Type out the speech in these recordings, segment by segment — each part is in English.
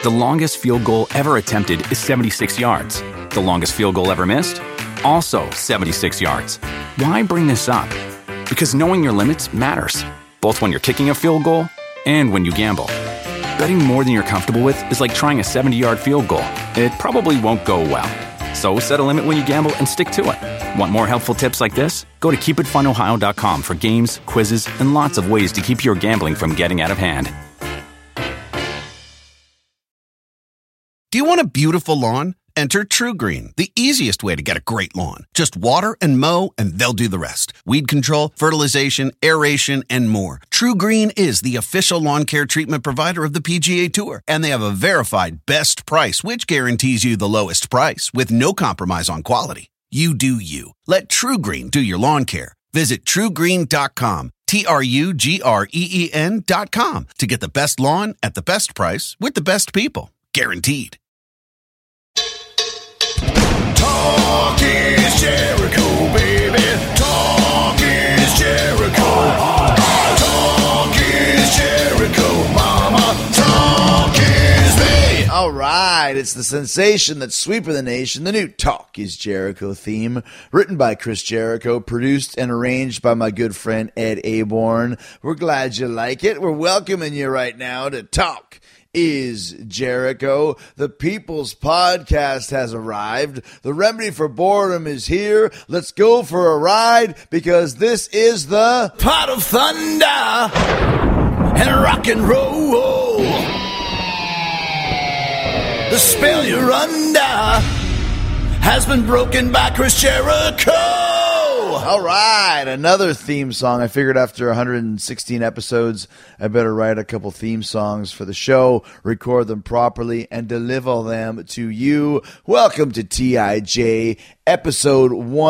The longest field goal ever attempted is 76 yards. The longest field goal ever missed? Also 76 yards. Why bring this up? Because knowing your limits matters, both when you're kicking a field goal and when you gamble. Betting more than you're comfortable with is like trying a 70-yard field goal. It probably won't go well. So set a limit when you gamble and stick to it. Want more helpful tips like this? Go to keepitfunohio.com for games, quizzes, and lots of ways to keep your gambling from getting out of hand. Do you want a beautiful lawn? Enter TruGreen, the easiest way to get a great lawn. Just water and mow, and they'll do the rest. Weed control, fertilization, aeration, and more. TruGreen is the official lawn care treatment provider of the PGA Tour, and they have a verified best price, which guarantees you the lowest price with no compromise on quality. You do you. Let TruGreen do your lawn care. Visit TruGreen.com, TruGreen.com, to get the best lawn at the best price with the best people. Guaranteed. Talk is Jericho, baby. Talk is Jericho. Talk is Jericho, mama. Talk is me. All right, it's the sensation that's sweeping the nation, the new Talk is Jericho theme, written by Chris Jericho, produced and arranged by my good friend Ed Aborn. We're glad you like it. We're welcoming you right now to Talk is Jericho. The People's Podcast has arrived. The remedy for boredom is here. Let's go for a ride, because this is the Pot of thunder and rock and roll. The spell you're under has been broken by Chris Jericho. All right, another theme song. I figured after 116 episodes, I better write a couple theme songs for the show, record them properly, and deliver them to you. Welcome to TIJ, episode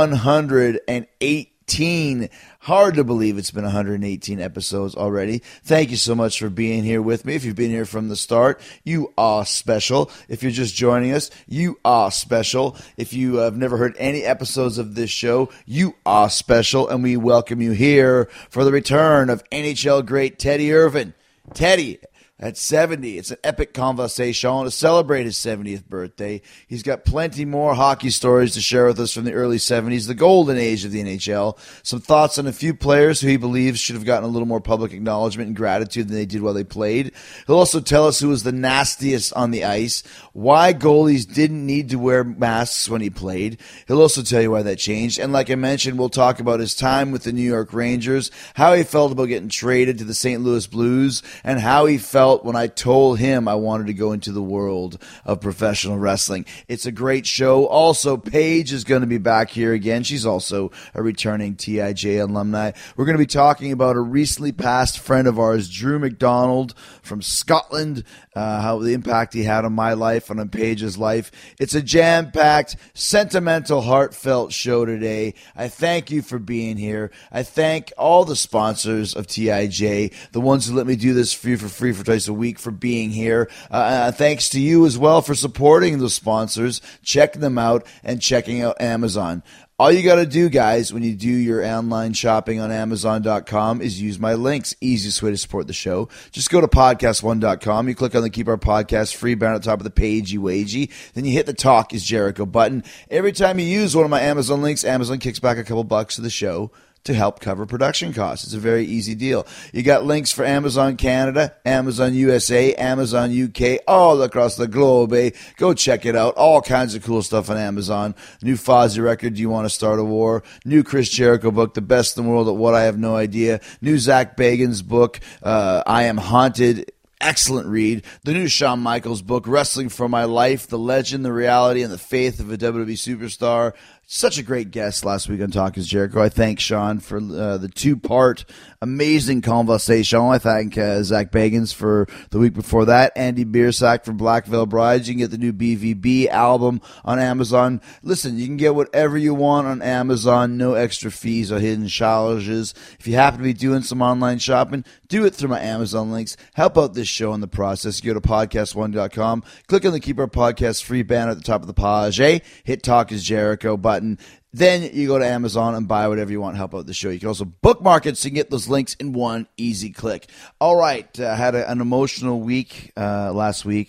118. Hard to believe it's been 118 episodes already. Thank you so much for being here with me. If you've been here from the start, you are special. If you're just joining us, you are special. If you have never heard any episodes of this show, you are special. And we welcome you here for the return of NHL great Teddy Irvin. Teddy, at 70, it's an epic conversation to celebrate his 70th birthday. He's got plenty more hockey stories to share with us from the early 70s, the golden age of the NHL. Some thoughts on a few players who he believes should have gotten a little more public acknowledgement and gratitude than they did while they played. He'll also tell us who was the nastiest on the ice, why goalies didn't need to wear masks when he played. He'll also tell you why that changed. And like I mentioned, we'll talk about his time with the New York Rangers, how he felt about getting traded to the St. Louis Blues, and how he felt when I told him I wanted to go into the world of professional wrestling. It's a great show. Also, Paige is going to be back here again. She's also a returning TIJ alumni. We're going to be talking about a recently passed friend of ours, Drew McDonald from Scotland, how the impact he had on my life and on Paige's life. It's a jam-packed, sentimental, heartfelt show today. I thank you for being here. I thank all the sponsors of TIJ, the ones who let me do this for you for free for twice a week, for being here. Thanks to you as well for supporting those sponsors, checking them out, and checking out Amazon. All you got to do, guys, when you do your online shopping on Amazon.com is use my links. Easiest way to support the show. Just go to podcast1.com. You click on the Keep Our Podcast free banner at the top of the page, then you hit the Talk is Jericho button. Every time you use one of my Amazon links, Amazon kicks back a couple bucks to the show to help cover production costs. It's a very easy deal. You got links for Amazon Canada, Amazon USA, Amazon UK, all across the globe. Go check it out. All kinds of cool stuff on Amazon. New Fozzy record, Do You Want to Start a War? New Chris Jericho book, The Best in the World at What I Have No Idea. New Zach Bagans book, I Am Haunted. Excellent read. The new Shawn Michaels book, Wrestling for My Life, The Legend, the Reality, and the Faith of a WWE Superstar. Such a great guest last week on Talk is Jericho. I thank Sean for the two-part amazing conversation. I thank Zach Bagans for the week before that. Andy Biersack from Black Veil Brides. You can get the new BVB album on Amazon. Listen, you can get whatever you want on Amazon. No extra fees or hidden charges. If you happen to be doing some online shopping, do it through my Amazon links. Help out this show in the process. You go to podcast1.com. Click on the Keep Our Podcast free banner at the top of the page. Hit Talk is Jericho button. Then you go to Amazon and buy whatever you want to help out the show. You can also bookmark it so you can get those links in one easy click. All right, I had an emotional week last week.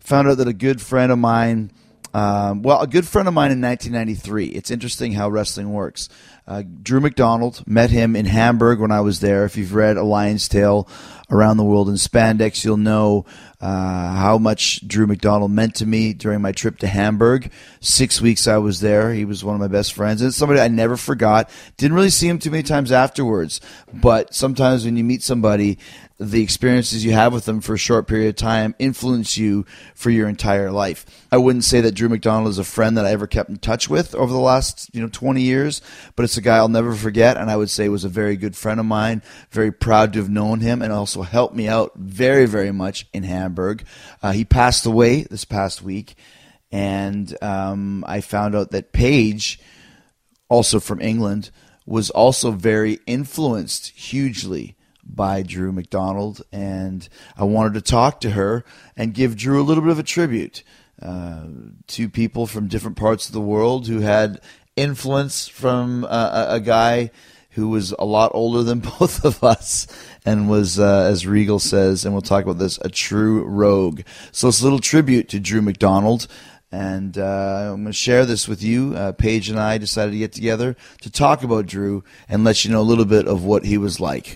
found out that a good friend of mine, a good friend of mine in 1993. It's interesting how wrestling works. Drew McDonald, met him in Hamburg when I was there. If you've read A Lion's Tale Around the World in Spandex, you'll know how much Drew McDonald meant to me during my trip to Hamburg. 6 weeks I was there. He was one of my best friends. And it's somebody I never forgot. Didn't really see him too many times afterwards. But sometimes when you meet somebody, the experiences you have with them for a short period of time influence you for your entire life. I wouldn't say that Drew McDonald is a friend that I ever kept in touch with over the last 20 years, but it's a guy I'll never forget, and I would say was a very good friend of mine, very proud to have known him, and also helped me out very, very much in Hamburg. He passed away this past week, and I found out that Paige, also from England, was also very influenced hugely by Drew McDonald, and I wanted to talk to her and give Drew a little bit of a tribute to people from different parts of the world who had influence from a guy who was a lot older than both of us and was, as Regal says, and we'll talk about this, a true rogue. So it's a little tribute to Drew McDonald. And I'm going to share this with you. Paige and I decided to get together to talk about Drew and let you know a little bit of what he was like.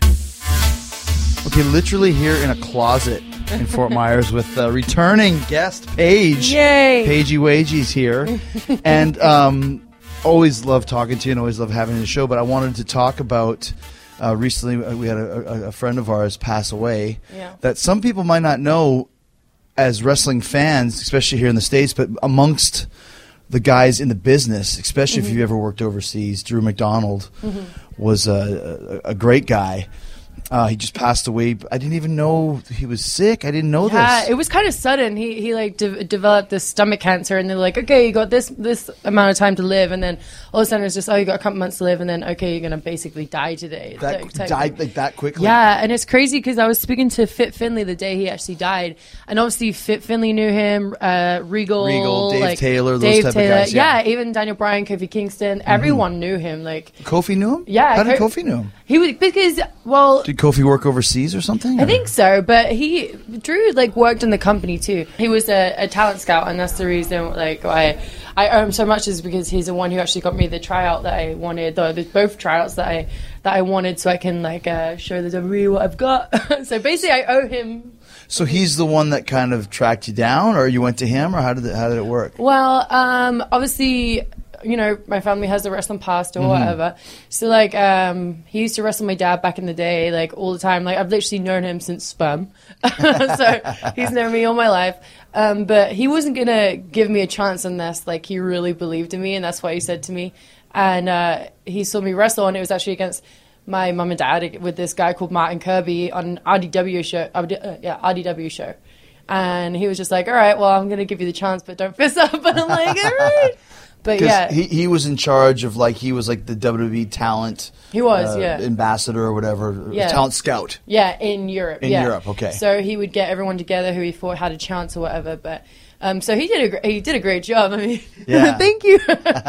Okay, literally here in a closet in Fort Myers with returning guest Paige. Yay! Paigey Wagey's here. And always love talking to you and always love having you on the show. But I wanted to talk about, recently we had a friend of ours pass away that some people might not know as wrestling fans, especially here in the States, but amongst the guys in the business, especially if you've ever worked overseas, Drew McDonald was a great guy. He just passed away. I didn't even know he was sick. I didn't know this. Yeah, it was kind of sudden. He developed this stomach cancer, and they're like, okay, you got this amount of time to live, and then all of a sudden it's just, oh, you got a couple months to live, and then okay, you're gonna basically die today. Died like that quickly. Yeah, and it's crazy because I was speaking to Fit Finlay the day he actually died, and obviously Fit Finlay knew him, Regal, Dave Taylor, those type of guys. Yeah, even Daniel Bryan, Kofi Kingston, everyone knew him. Like Kofi knew him. Yeah, how did Kofi know him? He was Did Kofi work overseas or something? I think so, but Drew worked in the company too. He was a talent scout, and that's the reason why I owe him so much, is because he's the one who actually got me the tryout that I wanted, both tryouts that I wanted, so I can show the WWE what I've got. So basically, I owe him. So he's the one that kind of tracked you down, or you went to him, or how did it work? Well, obviously, my family has a wrestling past or whatever. So, he used to wrestle my dad back in the day, all the time. I've literally known him since sperm. So, he's known me all my life. But he wasn't going to give me a chance unless, he really believed in me, and that's what he said to me. And he saw me wrestle, and it was actually against my mum and dad with this guy called Martin Kirby on RDW show. And he was just like, all right, well, I'm going to give you the chance, but don't fess up. And I'm like, all right. But yeah, he was in charge of he was the WWE talent. He was ambassador or whatever, talent scout. Yeah, in Europe. In Europe, okay. So he would get everyone together who he thought had a chance or whatever. But so he did a great job. I mean, thank you.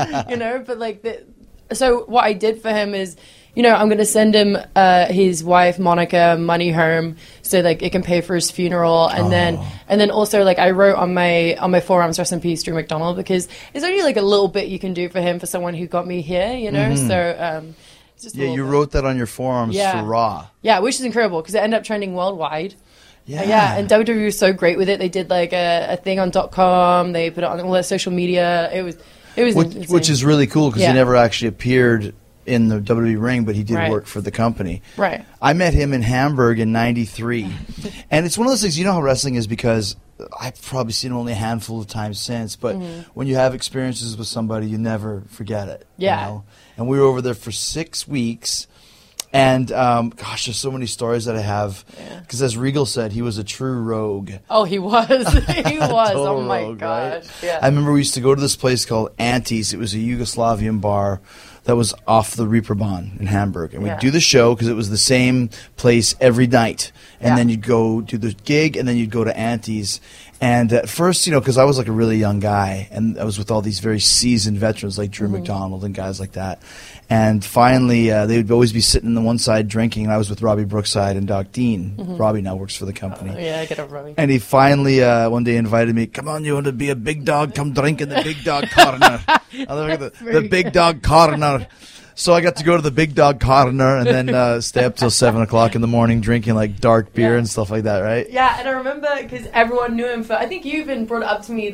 But so what I did for him is, I'm going to send him his wife Monica money home so it can pay for his funeral, and then also I wrote on my forearms, rest in peace Drew McDonald, because it's only a little bit you can do for him, for someone who got me here, So it's just you wrote that on your forearms for Raw. Yeah, which is incredible because it ended up trending worldwide. Yeah, and WWE was so great with it. They did a thing on .com. They put it on all their social media. It was which is really cool because he never actually appeared in the WWE ring, but he did work for the company. Right. I met him in Hamburg in '93, and it's one of those things. You know how wrestling is, because I've probably seen him only a handful of times since. But when you have experiences with somebody, you never forget it. Yeah. And we were over there for 6 weeks. And, there's so many stories that I have. Because as Regal said, he was a true rogue. Oh, he was. He was. Oh, my rogue, gosh. Right? Yeah. I remember we used to go to this place called Antes. It was a Yugoslavian bar that was off the Reeperbahn in Hamburg. And we'd do the show because it was the same place every night. And then you'd go do the gig, and then you'd go to Antes. And at first, because I was like a really young guy, and I was with all these very seasoned veterans like Drew McDonald and guys like that. And finally, they would always be sitting on the one side drinking, and I was with Robbie Brookside and Doc Dean. Robbie now works for the company. Yeah, I get it, Robbie. And he finally one day invited me, come on, you want to be a big dog? Come drink in the big dog corner. I'll look at the big dog corner. So I got to go to the big dog corner and then stay up till 7 o'clock in the morning drinking like dark beer and stuff like that, right? Yeah, and I remember because everyone knew him for. I think you even brought it up to me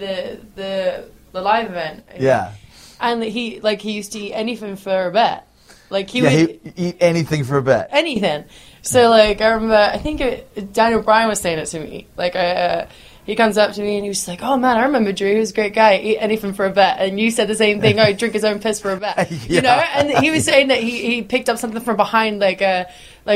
the live event. Yeah. And he used to eat anything for a bet. Like he'd eat anything for a bet. Anything. So like I remember, I think Daniel Bryan was saying it to me. Like he comes up to me and he was like, "Oh man, I remember Drew. He was a great guy. Eat anything for a bet." And you said the same thing. Oh, drink his own piss for a bet. You know. And he was saying that he picked up something from behind like a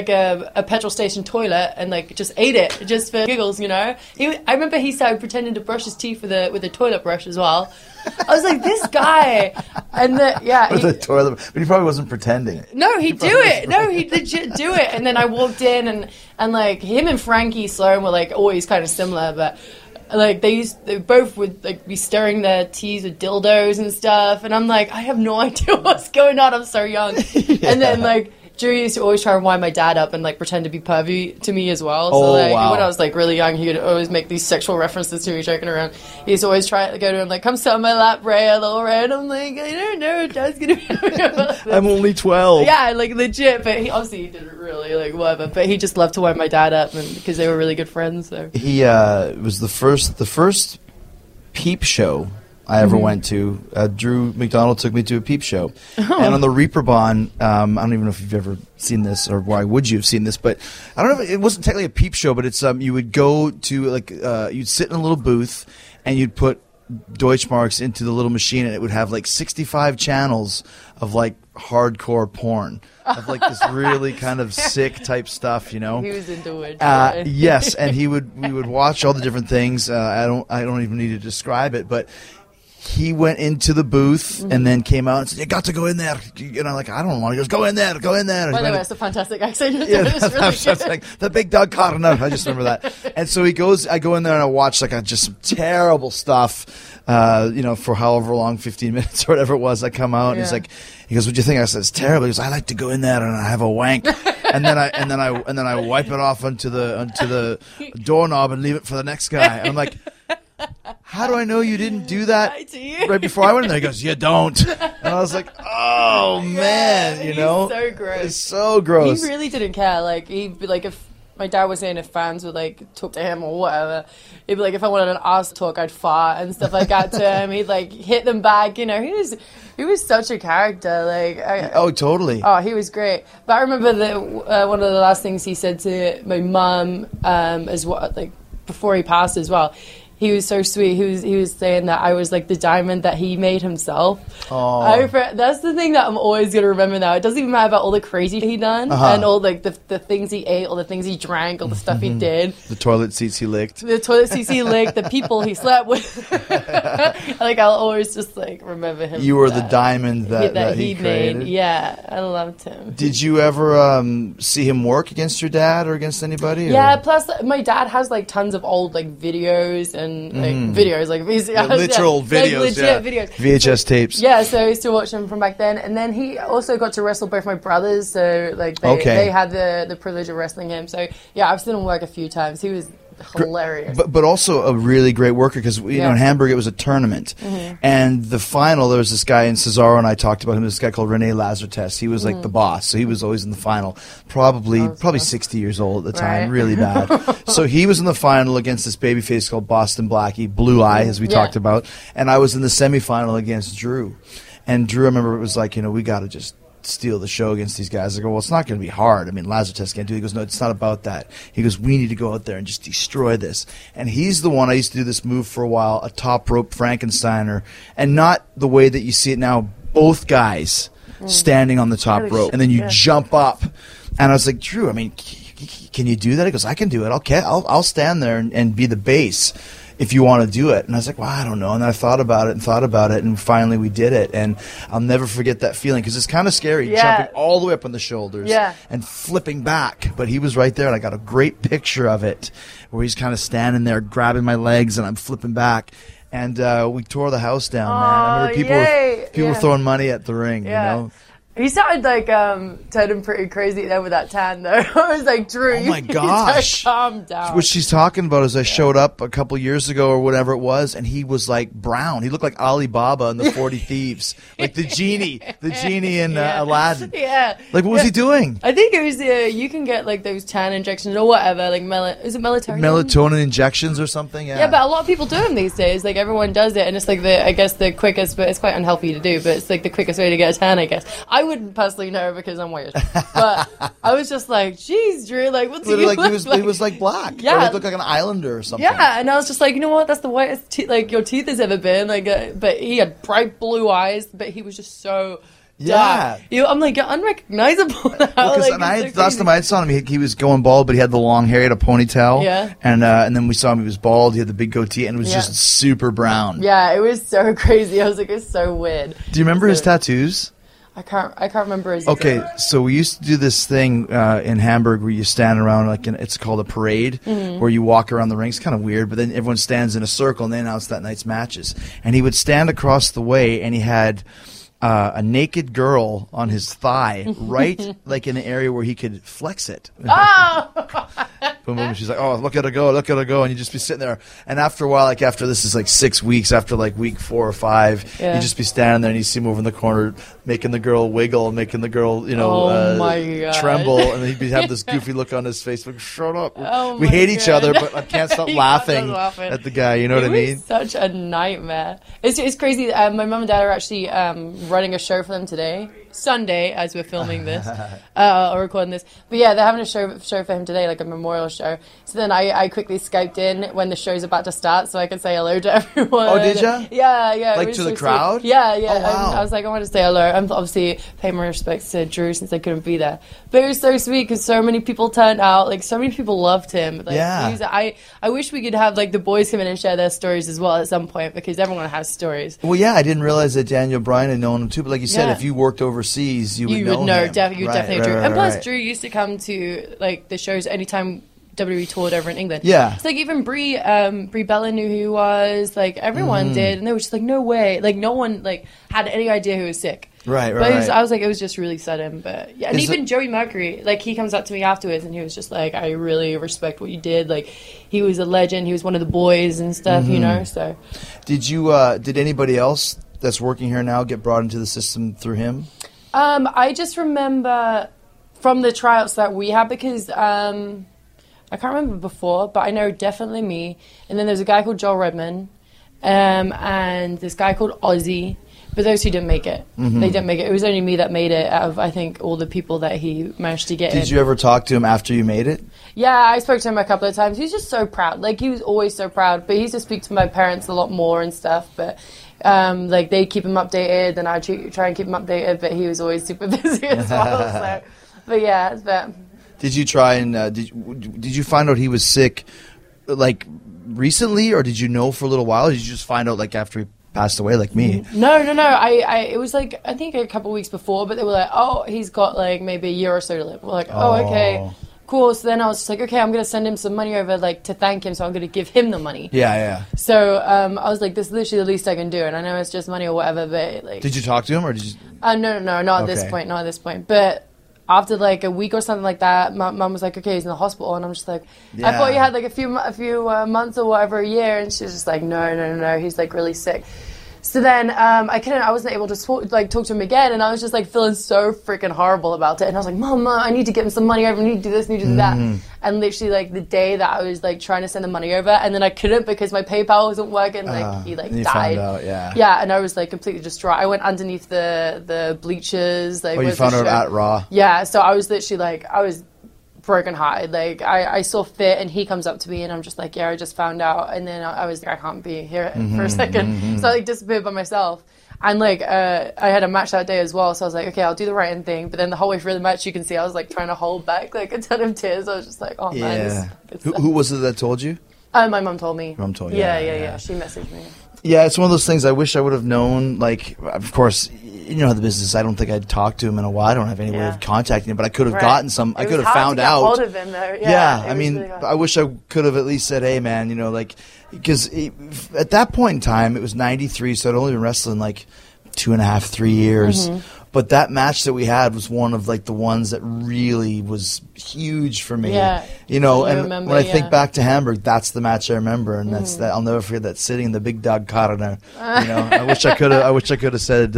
petrol station toilet and like just ate it just for giggles. I remember he started pretending to brush his teeth with a toilet brush as well. I was like, this guy, and with a toilet, but he probably wasn't pretending. No, he'd do it. No, he'd legit do it. And then I walked in and like him and Frankie Sloan were like always kind of similar, but like they both would like be stirring their teas with dildos and stuff, and I'm like, I have no idea what's going on. I'm so young. And then like Drew used to always try to wind my dad up and like pretend to be pervy to me as well. So when I was like really young, he would always make these sexual references to me joking around. He used to always try to go to him like, "Come sit on my lap, Ray, little Ray." And I'm like, I don't know, Dad's gonna be I'm only 12. Yeah, like legit. But he didn't really like whatever. But he just loved to wind my dad up, and because they were really good friends. So he was the first peep show I ever went to. Drew McDonald took me to a peep show. And on the Reeperbahn, I don't even know if you've ever seen this, or why would you have seen this, but I don't know if it wasn't technically a peep show, but it's you would go to like you'd sit in a little booth and you'd put Deutschmarks into the little machine, and it would have like 65 channels of like hardcore porn, of like this really kind of sick type stuff, He was into it. Yes, and we would watch all the different things. I don't even need to describe it, but he went into the booth and then came out and said, "You got to go in there." Like, I don't want to. He goes, "Go in there, go in there." By the way, that's a fantastic accent. Yeah, that's like the big dog corner. I just remember that. And so he goes. I go in there and I watch like just some terrible stuff. For however long, 15 minutes or whatever it was. I come out and he's like, he goes, "What do you think?" I said, "It's terrible." He goes, "I like to go in there and I have a wank, and then I wipe it off onto the doorknob and leave it for the next guy." And I'm like, how do I know you didn't do that right before I went in there? He goes, "You don't." And I was like, oh, man, He's so gross. It's so gross. He really didn't care. Like, he'd be like, if my dad was saying if fans would, like, talk to him or whatever, he'd be like, if I wanted an ass talk, I'd fart and stuff like that to him. He'd, like, hit them back. He was such a character. Like, oh, totally. Oh, he was great. But I remember one of the last things he said to my mum as well, like, before he passed as well. He was so sweet. He was saying that I was like the diamond that he made himself. Oh, that's the thing that I'm always gonna remember now. It doesn't even matter about all the crazy he done and all like the things he ate, all the things he drank, all the stuff he did. The toilet seats he licked. The people he slept with. Like I'll always just like remember him. You were the diamond that he created. made. Yeah, I loved him. Did you ever see him work against your dad or against anybody? Yeah. Plus, my dad has like tons of old like videos and like videos, like VCRs, literal videos, like, legit videos, VHS tapes. Yeah, so I used to watch them from back then, and then he also got to wrestle both my brothers. So like they had the privilege of wrestling him. So yeah, I've seen him work a few times. He was hilarious, but also a really great worker because in Hamburg it was a tournament, and the final there was this guy in Cesaro, and I talked about him. This guy called Rene Lazartes. He was like the boss, so he was always in the final. Probably 60 years old at the time, really bad. So he was in the final against this babyface called Boston Blackie, Blue Eye, as we talked about, and I was in the semifinal against Drew. And Drew, I remember it was like, we got to just steal the show against these guys. I go, well, it's not going to be hard. I mean, Lazarus can't do it. He goes, no, it's not about that. He goes, we need to go out there and just destroy this. And he's the one, I used to do this move for a while, a top rope Frankensteiner, and not the way that you see it now, both guys standing on the top rope, and then you jump up. And I was like, Drew, I mean, can you do that? He goes, I can do it. I'll stand there and be the base. if you want to do it. And I was like, well, I don't know. And then I thought about it, and finally we did it. And I'll never forget that feeling, because it's kind of scary, jumping all the way up on the shoulders and flipping back. But he was right there, and I got a great picture of it where he's kind of standing there grabbing my legs, and I'm flipping back. And we tore the house down, man. I remember people were throwing money at the ring, you know. He started like turning pretty crazy then with that tan though. I was like, Drew, oh my gosh, calm down. What she's talking about is I showed up a couple years ago or whatever it was, and he was like brown. He looked like Alibaba in the 40 Thieves, like the genie in Aladdin. Yeah. Like, what was he doing? I think it was you can get like those tan injections or whatever, like is it melatonin? Melatonin injections or something. Yeah, but a lot of people do them these days. Like everyone does it, and it's like I guess the quickest, but it's quite unhealthy to do. But it's like the quickest way to get a tan, I guess. I wouldn't personally know because I'm white, but I was just like, "Geez, Drew, like what's he like? look He was like black. Yeah, or he looked like an islander or something. Yeah, and I was just like, you know what? That's the whitest like your teeth has ever been. Like, but he had bright blue eyes, but he was just so. dark. I'm like, you're unrecognizable now. Because last time I saw him, he was going bald, but he had the long hair, he had a ponytail. Yeah. And then we saw him, he was bald, he had the big goatee, and it was just super brown. Yeah, it was so crazy. I was like, it's so weird. Do you remember his tattoos? I can't remember his. Okay, so we used to do this thing in Hamburg where you stand around it's called a parade, where you walk around the ring. It's kind of weird, but then everyone stands in a circle and they announce that night's matches. And he would stand across the way, and he had a naked girl on his thigh, right, like in an area where he could flex it. Oh! Boom, boom. She's like, oh, look at her go, and you just be sitting there. And after a while, like after this is like 6 weeks, after like week 4 or 5, you just be standing there and you see him over in the corner making the girl wiggle, making the girl, tremble, and then he'd have this goofy look on his face, like, shut up. We hate each other, but I can't stop laughing at the guy. You know what I mean? Such a nightmare. It's crazy. My mum and dad are actually running a show for them today, Sunday, as we're filming this or recording this. But yeah, they're having a show for him today, like a memorial show. So then I quickly Skyped in when the show's about to start so I could say hello to everyone. Oh, did ya? Yeah. Like to the crowd? Sweet. Yeah. Oh, wow. I was like, I want to say hello. I'm obviously paying my respects to Drew since I couldn't be there. But it was so sweet because so many people turned out. Like, so many people loved him. Like, I wish we could have, like, the boys come in and share their stories as well at some point because everyone has stories. Well, yeah, I didn't realize that Daniel Bryan had known him too. But like you said, if you worked overseas, you would know him. You definitely Drew. And plus, Drew used to come to, like, the shows anytime WWE toured over in England. Yeah. It's like even Brie Bella knew who he was. Like, everyone did. And they were just like, no way. Like, no one, like, had any idea who was sick. Right. I was like, it was just really sudden. But yeah, and even Joey Mercury, like, he comes up to me afterwards and he was just like, I really respect what you did. Like, he was a legend. He was one of the boys and stuff, you know, so. Did anybody else that's working here now get brought into the system through him? I just remember from the tryouts that we had because I can't remember before, but I know definitely me. And then there's a guy called Joel Redman and this guy called Ozzy. But those who didn't make it, they didn't make it. It was only me that made it out of, I think, all the people that he managed to get in. Did you ever talk to him after you made it? Yeah, I spoke to him a couple of times. He was just so proud. Like, he was always so proud. But he used to speak to my parents a lot more and stuff. But, like, they keep him updated, and I try and keep him updated. But he was always super busy as well. So, but, yeah. Did you try and did you find out he was sick, like, recently? Or did you know for a little while? Or did you just find out, like, after he passed away like me? No. It was like, I think a couple of weeks before, but they were like, oh, he's got like maybe a year or so to live. We're like, oh, okay, cool. So then I was just like, okay, I'm going to send him some money over, like, to thank him. So I'm going to give him the money. Yeah. So I was like, this is literally the least I can do. And I know it's just money or whatever, but like. Did you talk to him or did you? No, not at this point. But after like a week or something like that, my mum was like, okay, he's in the hospital. And I'm just like, I thought you had like a few months or whatever, a year. And she was just like, no, he's like really sick. So then I wasn't able to talk to him again, and I was just like feeling so freaking horrible about it. And I was like, Mom, I need to get him some money over. I need to do this, I need to do that. And literally, like, the day that I was like trying to send the money over, and then I couldn't because my PayPal wasn't working. Like, he like died. Found out, yeah, and I was like completely distraught. I went underneath the bleachers. Like, you found out at Raw. Yeah, so I was literally like, I was broken hearted. Like, I saw Fit, and he comes up to me, and I'm just like, yeah, I just found out. And then I was like, I can't be here for a second. So I like disappeared by myself. And like I had a match that day as well, so I was like, okay, I'll do the writing thing. But then the whole way through the match, you can see I was like trying to hold back like a ton of tears. I was just like, oh man. Who was it that told you? My mom told me. Mom told you. Yeah. She messaged me. Yeah, it's one of those things I wish I would have known. Like, of course, you know the business. I don't think I'd talked to him in a while. I don't have any way of contacting him, but I could have gotten some. I could have found out. Hold of him, though. I mean, really I wish I could have at least said, "Hey, man, you know, like," because at that point in time, it was '93, so I'd only been wrestling like 2.5, 3 years. Mm-hmm. But that match that we had was one of like the ones that really was huge for me. Yeah, you know, and when I think back to Hamburg, that's the match I remember, and that's that. I'll never forget that sitting in the big dog corner. You know, I wish I could have said,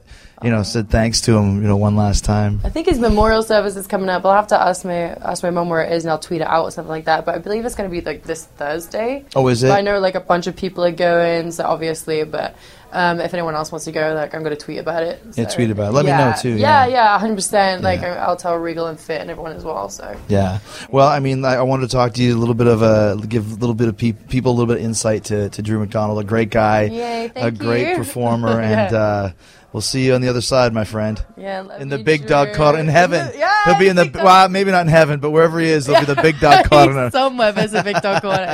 said thanks to him, you know, one last time. I think his memorial service is coming up. I'll have to ask my mom where it is, and I'll tweet it out or something like that. But I believe it's going to be like this Thursday. Oh, is it? But I know like a bunch of people are going, so obviously, but. If anyone else wants to go, like I'm going to tweet about it. So. Yeah, tweet about it. Let me know too. Yeah, 100%. Like I'll tell Regal and Fit and everyone as well. So yeah. Well, I mean, I wanted to talk to you a little bit give a little bit of people a little bit of insight to Drew McDonald, a great guy, a great performer, and we'll see you on the other side, my friend. Yeah, in the big dog corner in heaven. He'll be in the maybe not in heaven, but wherever he is, he'll be the big dog corner. Somewhere there's a big dog corner.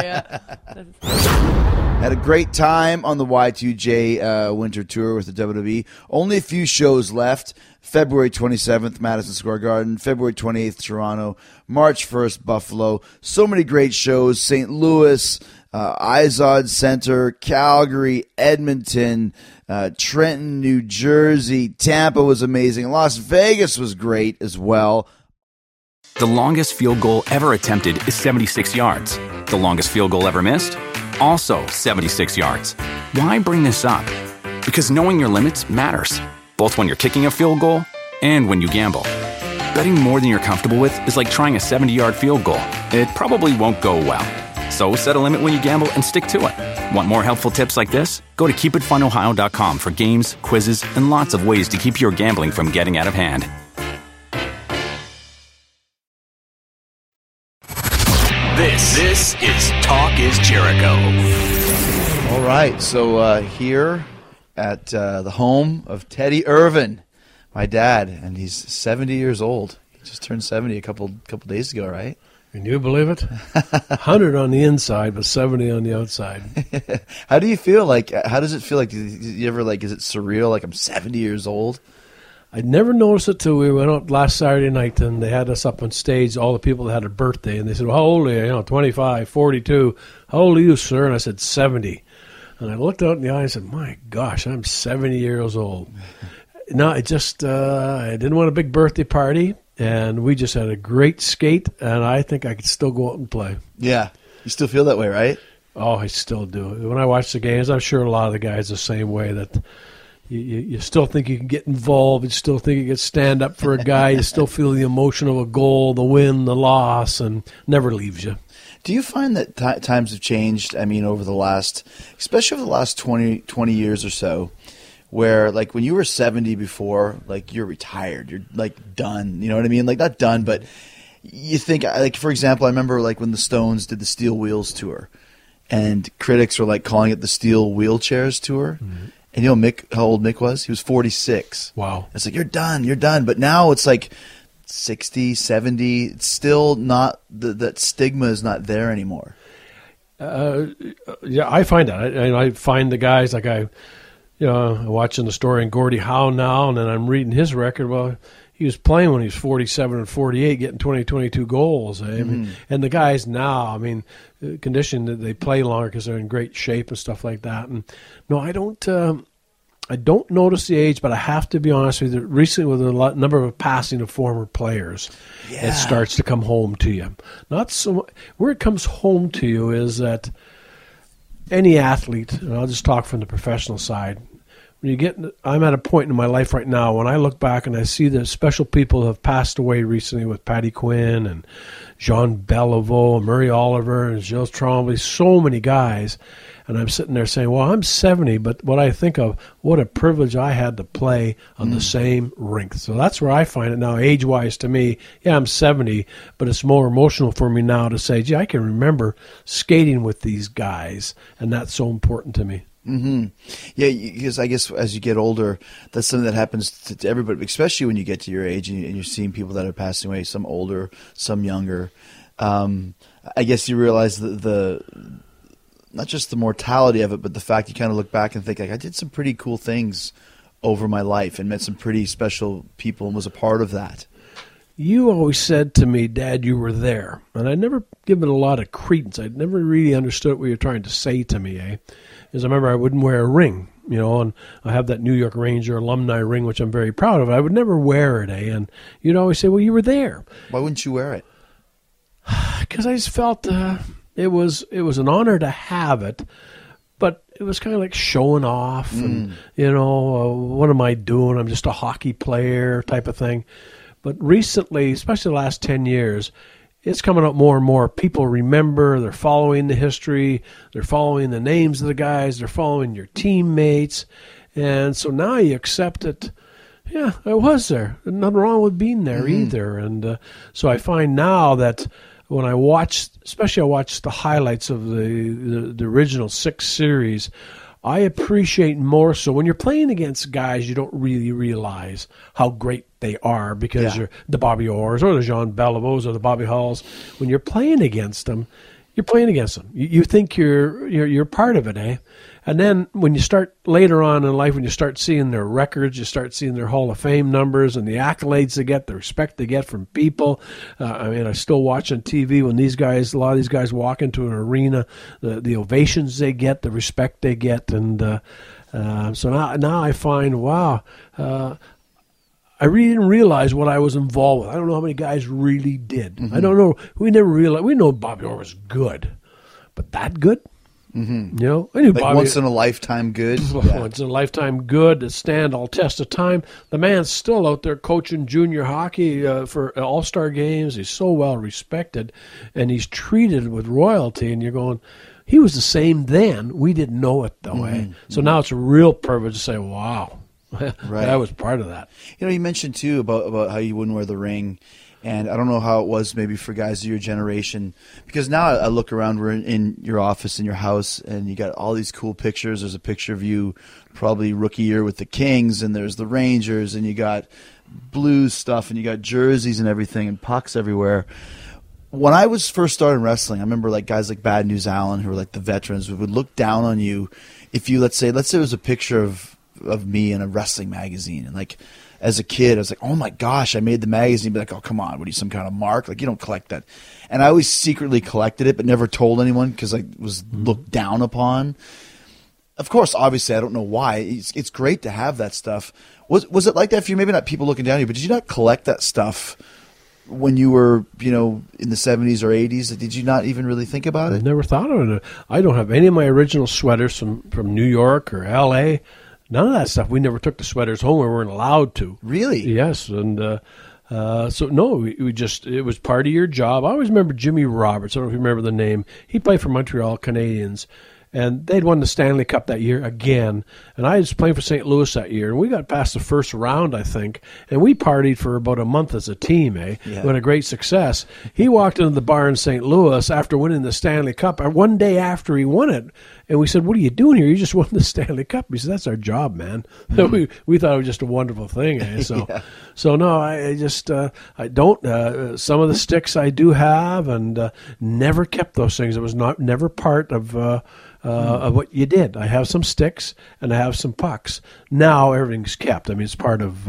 Yeah. Had a great time on the Y2J Winter Tour with the WWE. Only a few shows left. February 27th, Madison Square Garden. February 28th, Toronto. March 1st, Buffalo. So many great shows. St. Louis, Izod Center, Calgary, Edmonton, Trenton, New Jersey. Tampa was amazing. Las Vegas was great as well. The longest field goal ever attempted is 76 yards. The longest field goal ever missed? Also 76 yards. Why bring this up? Because knowing your limits matters, both when you're kicking a field goal and when you gamble. Betting more than you're comfortable with is like trying a 70-yard field goal. It probably won't go well. So set a limit when you gamble and stick to it. Want more helpful tips like this? Go to keepitfunohio.com for games, quizzes, and lots of ways to keep your gambling from getting out of hand. This is Talk is Jericho. All right, so here at the home of Teddy Irvin, my dad, and he's 70 years old. He just turned 70 a couple days ago, right? Can you believe it? 100 on the inside, but 70 on the outside. How do you feel? Like, how does it feel? Like, you ever is it surreal? Like, I'm 70 years old. I never noticed it till we went out last Saturday night, and they had us up on stage, all the people that had a birthday, and they said, well, how old are you? 25, 42. How old are you, sir? And I said, 70. And I looked out in the eye and said, my gosh, I'm 70 years old. No, I didn't want a big birthday party, and we just had a great skate, and I think I could still go out and play. Yeah. You still feel that way, right? Oh, I still do. When I watch the games, I'm sure a lot of the guys the same way, that you still think you can get involved. You still think you can stand up for a guy. You still feel the emotion of a goal, the win, the loss, and never leaves you. Do you find that times have changed, I mean, especially over the last 20 years or so, where, like, when you were 70 before, like, you're retired. You're, like, done. You know what I mean? Like, not done, but you think, like, for example, I remember, like, when the Stones did the Steel Wheels tour, and critics were, like, calling it the Steel Wheelchairs tour. Mm-hmm. And you know how old Mick was? He was 46. Wow. It's like, you're done. But now it's like 60, 70. It's still not, that stigma is not there anymore. Yeah, I find that. I find the guys, like I'm watching the story in Gordie Howe now, and then I'm reading his record. Well, he was playing when he was 47 and 48, getting 22 goals. I mean, and the guys now, I mean, conditioned that they play longer because they're in great shape and stuff like that. And no, I don't notice the age, but I have to be honest with you. Recently, with a number of passing of former players, it starts to come home to you. Not so where it comes home to you is that any athlete, and I'll just talk from the professional side. I'm at a point in my life right now when I look back and I see the special people who have passed away recently, with Paddy Quinn and Jean Beliveau and Murray Oliver and Gilles Tremblay, so many guys. And I'm sitting there saying, well, I'm 70, but what I think of, what a privilege I had to play on the same rink. So that's where I find it now, age-wise to me. Yeah, I'm 70, but it's more emotional for me now to say, gee, I can remember skating with these guys, and that's so important to me. Mm-hmm. Yeah, because I guess as you get older, that's something that happens to everybody, especially when you get to your age and you're seeing people that are passing away, some older, some younger. I guess you realize the not just the mortality of it, but the fact you kind of look back and think, like, I did some pretty cool things over my life and met some pretty special people and was a part of that. You always said to me, Dad, you were there. And I never given it a lot of credence. I never really understood what you were trying to say to me, Because I remember I wouldn't wear a ring, and I have that New York Ranger alumni ring, which I'm very proud of. I would never wear it, And you'd always say, well, you were there. Why wouldn't you wear it? Because I just felt it was an honor to have it, but it was kind of like showing off. And, what am I doing? I'm just a hockey player type of thing. But recently, especially the last 10 years, it's coming up more and more. People remember, they're following the history, they're following the names of the guys, they're following your teammates. And so now you accept it. Yeah, I was there. There's nothing wrong with being there either. And so I find now that when I watch the highlights of the original 6 series, I appreciate more so when you're playing against guys you don't really realize how great they are because you're the Bobby Orrs or the Jean Beliveaus or the Bobby Halls. When you're playing against them, you're playing against them. You think you're part of it, And then when you start later on in life, when you start seeing their records, you start seeing their Hall of Fame numbers and the accolades they get, the respect they get from people. I still watch on TV when a lot of these guys walk into an arena, the ovations they get, the respect they get. And so now I find, wow, I really didn't realize what I was involved with. I don't know how many guys really did. I don't know. We never realized. We know Bobby Orr was good, but that good? I knew Bobby, once in a lifetime good. Once in a lifetime good to stand all test of time. The man's still out there coaching junior hockey for all-star games. He's so well respected, and he's treated with royalty. And you're going, he was the same then. We didn't know it though. So now it's a real privilege to say, wow. Right. I was part of that. You mentioned too about how you wouldn't wear the ring, and I don't know how it was maybe for guys of your generation, because now I look around, we're in your office, in your house, and you got all these cool pictures. There's a picture of you probably rookie year with the Kings, and there's the Rangers, and you got Blues stuff, and you got jerseys and everything, and pucks everywhere. When I was first starting wrestling, I remember like guys like Bad News Allen, who were like the veterans, would look down on you if you, let's say it was a picture of me in a wrestling magazine, and like as a kid I was like, oh my gosh, I made the magazine. Be like, oh come on, what are you, some kind of mark? Like, you don't collect that. And I always secretly collected it but never told anyone because I was looked down upon. Of course, obviously I don't know why. It's great to have that stuff. Was it like that for you? Maybe not people looking down on you, but did you not collect that stuff when you were, in the 70s or 80s? Did you not even really think about it? I never thought of it. I don't have any of my original sweaters from New York or LA. None of that stuff. We never took the sweaters home. We weren't allowed to. Really? Yes. And so, no, we just, it was part of your job. I always remember Jimmy Roberts. I don't know if you remember the name. He played for Montreal Canadiens. And they'd won the Stanley Cup that year again. And I was playing for St. Louis that year. And we got past the first round, I think. And we partied for about a month as a team, Yeah. We had a great success. He walked into the bar in St. Louis after winning the Stanley Cup, one day after he won it. And we said, what are you doing here? You just won the Stanley Cup. He said, that's our job, man. We thought it was just a wonderful thing. So, so no, I just, I don't, some of the sticks I do have, and never kept those things. It was never part of what you did. I have some sticks and I have some pucks. Now everything's kept. I mean, it's part of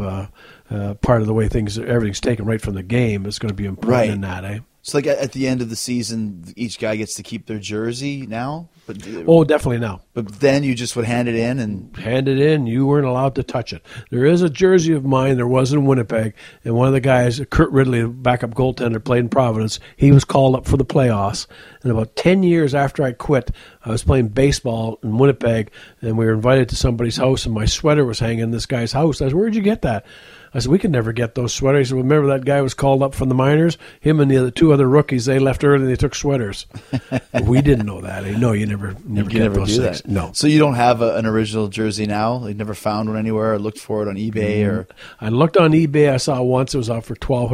the way everything's taken right from the game. It's going to be important in that, So like at the end of the season, each guy gets to keep their jersey now? Oh, definitely now. But then you just would hand it in? Hand it in. You weren't allowed to touch it. There is a jersey of mine. There was in Winnipeg. And one of the guys, Kurt Ridley, the backup goaltender, played in Providence. He was called up for the playoffs. And about 10 years after I quit, I was playing baseball in Winnipeg, and we were invited to somebody's house, and my sweater was hanging in this guy's house. I said, where'd you get that? I said, we could never get those sweaters. He said, remember that guy was called up from the minors? Him and the two other rookies, they left early and they took sweaters. We didn't know that. No, you never get those do things. That. No. So you don't have an original jersey now? You never found one anywhere or looked for it on eBay? Or I looked on eBay. I saw once it was out for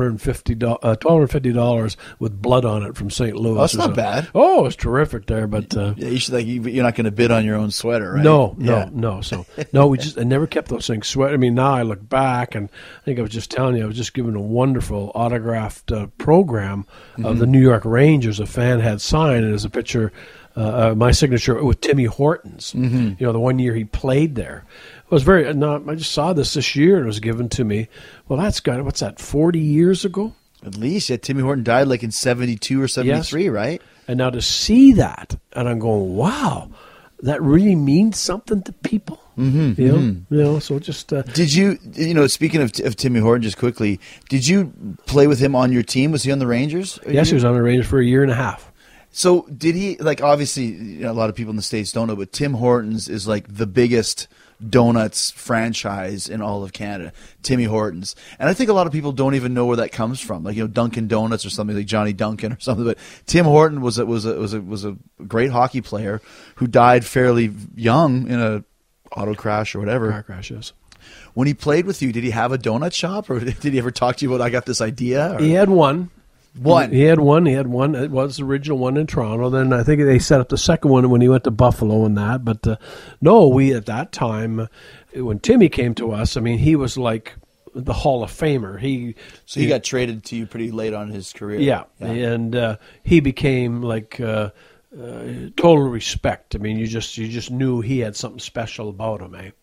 $1,250 with blood on it from St. Louis. Oh, that's not bad. Oh, it's terrific there. But you should, you're not going to bid on your own sweater, right? No. So no, I never kept those things. I mean, now I look back, and I think I was just telling you, I was just given a wonderful autographed program of the New York Rangers a fan had signed, and there's a picture my signature with Timmy Hortons. You know, the one year he played there. It was very. No, I just saw this year, and it was given to me. Well, that's got what's that? 40 years ago. At least, yeah. Timmy Horton died like in 72 or 73, right? And now to see that, and I'm going, wow, that really means something to people. You know, so just. Did you speaking of Timmy Horton, just quickly, did you play with him on your team? Was he on the Rangers? Yes, he was on the Rangers for a year and a half. So did he, like, obviously, a lot of people in the States don't know, but Tim Hortons is like the biggest donuts franchise in all of Canada, Timmy Hortons. And I think a lot of people don't even know where that comes from, like, Dunkin' Donuts or something like Johnny Duncan or something. But Tim Horton was a great hockey player who died fairly young in a auto crash or whatever. Car crash, yes. When he played with you, did he have a donut shop, or did he ever talk to you about, I got this idea? Or? He had one. One. He had one. It was the original one in Toronto. Then I think they set up the second one when he went to Buffalo and that. But no, we at that time, when Timmy came to us, I mean, he was like the Hall of Famer. He got traded to you pretty late on in his career. Yeah. And he became like total respect. I mean, you just knew he had something special about him, eh?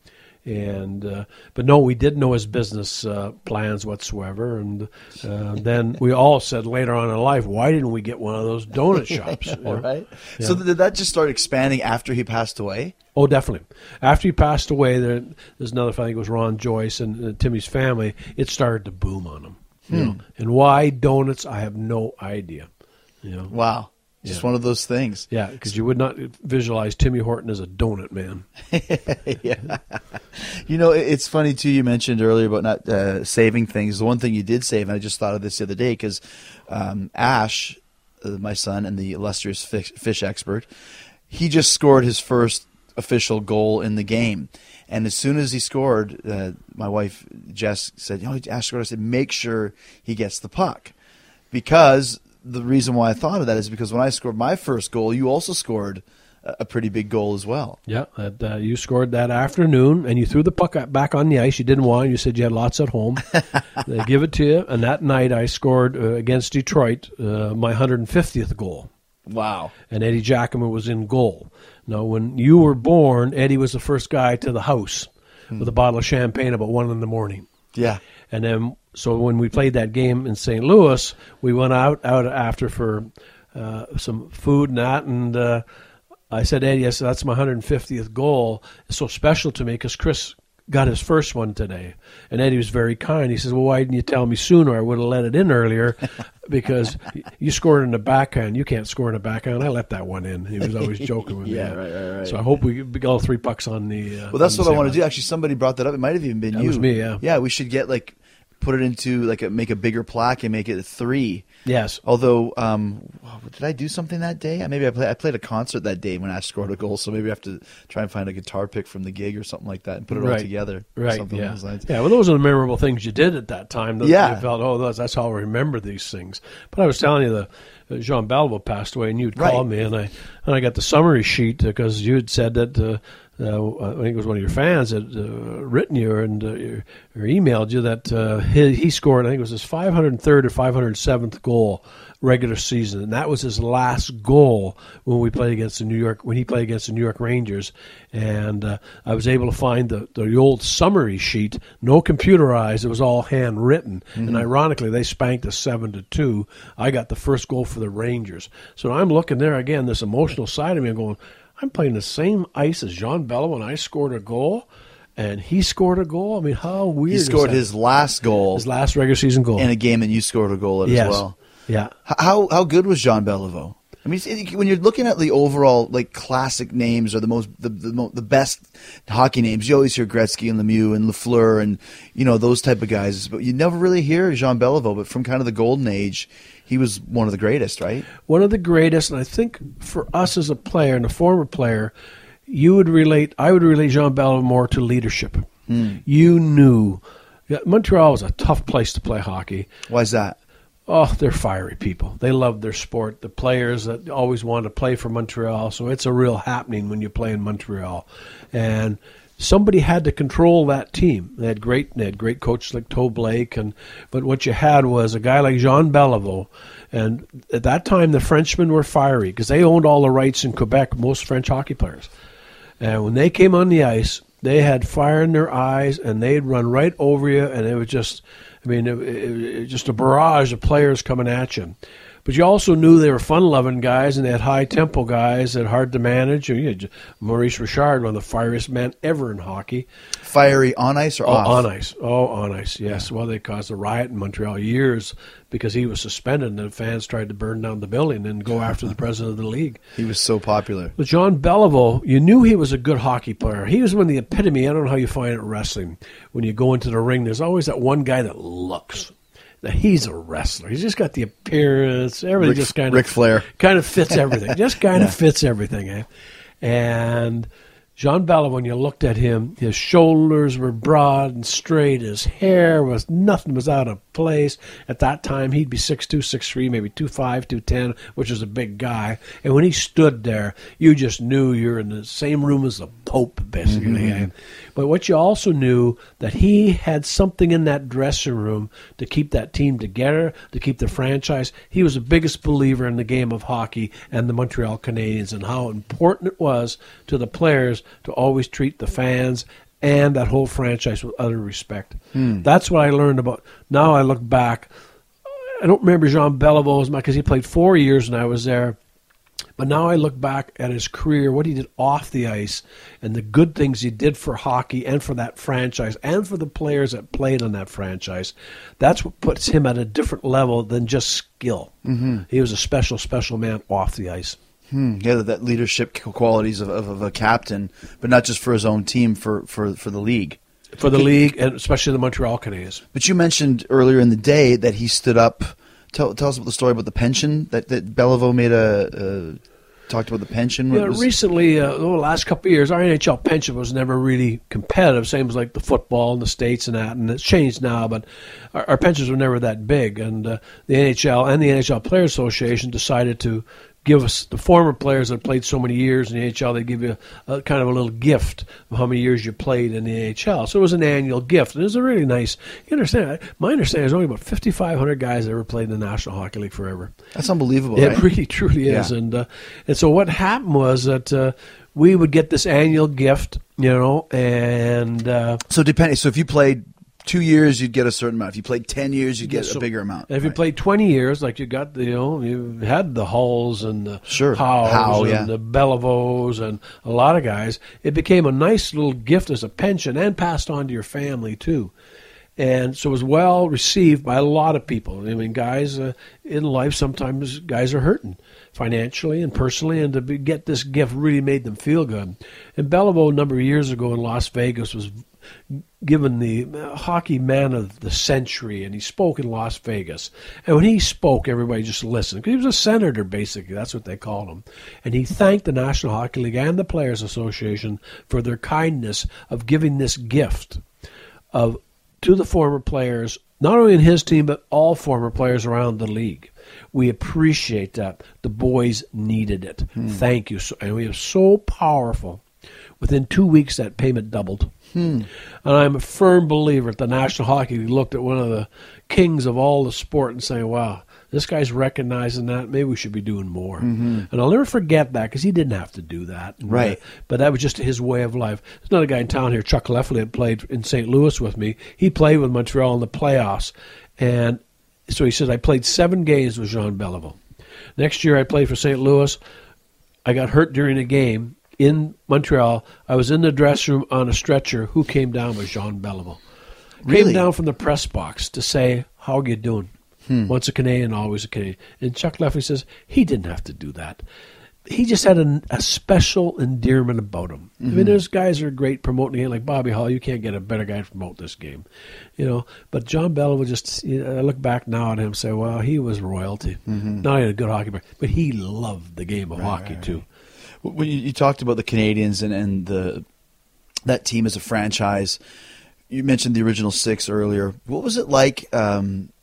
And but no, we didn't know his business plans whatsoever. And then we all said later on in life, why didn't we get one of those donut shops? Right. Yeah. So did that just start expanding after he passed away? Oh, definitely. After he passed away, there's another fellow, I think it was Ron Joyce and Timmy's family. It started to boom on him. You know? And why donuts? I have no idea. You know? Wow. Just one of those things. Yeah, because you would not visualize Timmy Horton as a donut man. Yeah. It's funny, too, you mentioned earlier about not saving things. The one thing you did save, and I just thought of this the other day, because Ash, my son, and the illustrious fish expert, he just scored his first official goal in the game. And as soon as he scored, my wife, Jess, said, Ash scored. I said, make sure he gets the puck. Because the reason why I thought of that is because when I scored my first goal, you also scored a pretty big goal as well. Yeah, you scored that afternoon, and you threw the puck back on the ice. You didn't want it. You said you had lots at home. They give it to you, and that night I scored against Detroit my 150th goal. Wow. And Eddie Giacomo was in goal. Now, when you were born, Eddie was the first guy to the house with a bottle of champagne about 1 a.m. Yeah. And then, so when we played that game in St. Louis, we went out after for some food and that, and I said, Eddie, that's my 150th goal. It's so special to me because Chris got his first one today. And Eddie was very kind. He says, well, why didn't you tell me sooner? I would have let it in earlier because you scored in the backhand. You can't score in the backhand. I let that one in. He was always joking with me. Yeah, right. So I hope we get all 3 pucks on the well, that's what I want to do. Actually, somebody brought that up. It might have even been you. It was me, yeah. Yeah, we should get, put it into, make a bigger plaque and make it a 3. Yes. Although, did I do something that day? Maybe I played a concert that day when I scored a goal, so maybe I have to try and find a guitar pick from the gig or something like that and put it all together. Right, something yeah. along those lines. Yeah, well, those are the memorable things you did at that time. That Yeah. You felt, that's how I remember these things. But I was telling you, Jean Beliveau passed away, and you'd called me, and I got the summary sheet because you had said that I think it was one of your fans that written you or emailed you that he scored, I think it was his 503rd or 507th goal regular season, and that was his last goal when he played against the New York Rangers. And I was able to find the old summary sheet, no computerized. It was all handwritten, and ironically, they spanked us 7-2. I got the first goal for the Rangers. So I'm looking there again, this emotional side of me, I'm going, I'm playing the same ice as Jean Beliveau, and I scored a goal, and he scored a goal. I mean, how weird is that? He scored his last goal. His last regular season goal. In a game, and you scored a goal as well. Yeah. How good was Jean Beliveau? I mean, when you're looking at the overall classic names or the best hockey names, you always hear Gretzky and Lemieux and Lafleur and those type of guys, but you never really hear Jean Beliveau. But from kind of the golden age, he was one of the greatest, right? One of the greatest, and I think for us as a player and a former player, I would relate Jean Beliveau more to leadership. You knew Montreal was a tough place to play hockey. Why is that? Oh, they're fiery people. They love their sport. The players that always want to play for Montreal, so it's a real happening when you play in Montreal. And somebody had to control that team. They had great coaches like Toe Blake, but what you had was a guy like Jean Beliveau. And at that time, the Frenchmen were fiery because they owned all the rights in Quebec, most French hockey players. And when they came on the ice, they had fire in their eyes, and they'd run right over you, and it was just, it just a barrage of players coming at you. But you also knew they were fun-loving guys, and they had high-tempo guys that hard to manage. You had Maurice Richard, one of the fieriest men ever in hockey. Fiery on ice or off? On ice. Oh, on ice, yes. Well, they caused a riot in Montreal years because he was suspended, and the fans tried to burn down the building and go after the president of the league. He was so popular. But Jean Beliveau, you knew he was a good hockey player. He was one of the epitome. I don't know how you find it in wrestling. When you go into the ring, there's always that one guy that looks. Now, he's a wrestler. He's just got the appearance. Everything just kind of Ric Flair. Kind of fits everything. Just kind of fits everything, eh? And Jean Beliveau, when you looked at him, his shoulders were broad and straight. His hair nothing was out of place. At that time, he'd be 6'2", 6'3", maybe 2'5", 210, which is a big guy. And when he stood there, you just knew you're in the same room as the Pope, basically. Mm-hmm. But what you also knew, that he had something in that dressing room to keep that team together, to keep the franchise. He was the biggest believer in the game of hockey and the Montreal Canadiens, and how important it was to the players to always treat the fans and that whole franchise with utter respect. That's what I learned about. Now I look back. I don't remember Jean Beliveau as much because he played 4 years when I was there. But now I look back at his career, what he did off the ice, and the good things he did for hockey and for that franchise and for the players that played on that franchise. That's what puts him at a different level than just skill. Mm-hmm. He was a special, special man off the ice. Yeah, that leadership qualities of a captain, but not just for his own team, for the league. For the league, and especially the Montreal Canadiens. But you mentioned earlier in the day that he stood up. Tell us about the story about the pension that Beliveau made talked about the pension. Yeah, recently, the last couple of years, our NHL pension was never really competitive, same as like the football in the States and that, and it's changed now, but our pensions were never that big. And the NHL and the NHL Players Association decided to give us, the former players that played so many years in the NHL, they give you a kind of a little gift of how many years you played in the NHL. So it was an annual gift. And it was a really nice, you understand, my understanding is only about 5,500 guys that ever played in the National Hockey League forever. That's unbelievable, It right? really, truly is. And so what happened was that we would get this annual gift, and... So if you played 2 years, you'd get a certain amount. If you played 10 years, you'd get a bigger amount. If you played 20 years, like you got, you had the Hulls and the Howes and the Belivos and a lot of guys, it became a nice little gift as a pension and passed on to your family too. And so it was well received by a lot of people. I mean, guys in life, sometimes guys are hurting financially and personally, and to get this gift really made them feel good. And Beliveau, a number of years ago in Las Vegas, was given the hockey man of the century, and he spoke in Las Vegas. And when he spoke, everybody just listened, because he was a senator, basically. That's what they called him. And he thanked the National Hockey League and the Players Association for their kindness of giving this gift to the former players, not only in his team, but all former players around the league. We appreciate that. The boys needed it. Thank you. And we are so powerful. Within 2 weeks, that payment doubled. And I'm a firm believer that the National Hockey League looked at one of the kings of all the sport and saying, wow, this guy's recognizing that. Maybe we should be doing more. And I'll never forget that, because he didn't have to do that. Right. But that was just his way of life. There's another guy in town here, Chuck Leffley, that played in St. Louis with me. He played with Montreal in the playoffs. And so he says, I played 7 games with Jean Beliveau. Next year I played for St. Louis. I got hurt during a game in Montreal. I was in the dressing room on a stretcher. Who came down was Jean Beliveau. Really? Came down from the press box to say, how are you doing? Once a Canadian, always a Canadian. And Chuck Leffley says, he didn't have to do that. He just had a special endearment about him. I mean, there's guys that are great promoting the game, like Bobby Hall. You can't get a better guy to promote this game. But Jean Beliveau just, I look back now at him and say, well, he was royalty. Not only a good hockey player, but he loved the game of hockey too. When you talked about the Canadiens and that team as a franchise, you mentioned the original 6 earlier. What was it like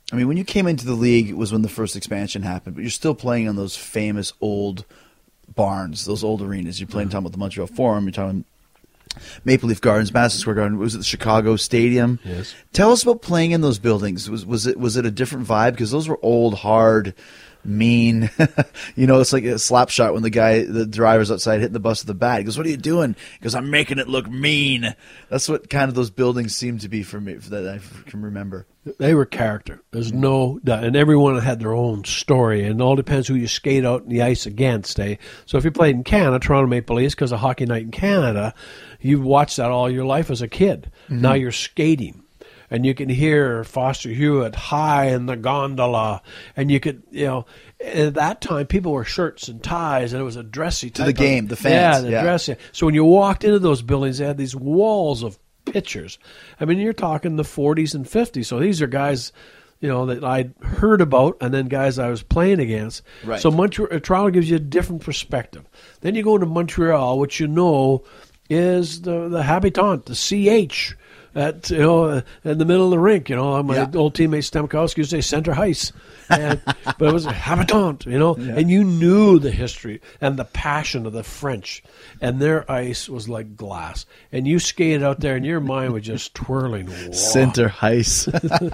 I mean, when you came into the league, it was when the first expansion happened, but you're still playing on those famous old barns, those old arenas. You're playing, talking about the Montreal Forum, you're talking Maple Leaf Gardens, Madison Square Garden. Was it the Chicago Stadium? Yes. Tell us about playing in those buildings. Was it a different vibe? Because those were old, hard, mean. It's like a slap shot when the driver's outside hitting the bus with the bat. He goes, "What are you doing?" He goes, "I'm making it look mean." That's what kind of those buildings seem to be for me, that I can remember. They were character. There's no doubt. And everyone had their own story. And it all depends who you skate out in the ice against. So if you played in Canada, Toronto Maple Leafs, because of Hockey Night in Canada, you've watched that all your life as a kid. Mm-hmm. Now you're skating. And you can hear Foster Hewitt high in the gondola. And you could, at that time, people wore shirts and ties, and it was a dressy type to the game, the fans. Yeah, dressy. So when you walked into those buildings, they had these walls of pitchers. I mean, you're talking the 40s and 50s. So these are guys, that I'd heard about, and then guys I was playing against. Right. So Toronto gives you a different perspective. Then you go to Montreal, which is the habitant, the CH. In the middle of the rink, my old teammate Stamkowski used to say center ice, but it was a habitant, and you knew the history and the passion of the French, and their ice was like glass, and you skated out there, and your mind was just twirling. Center ice.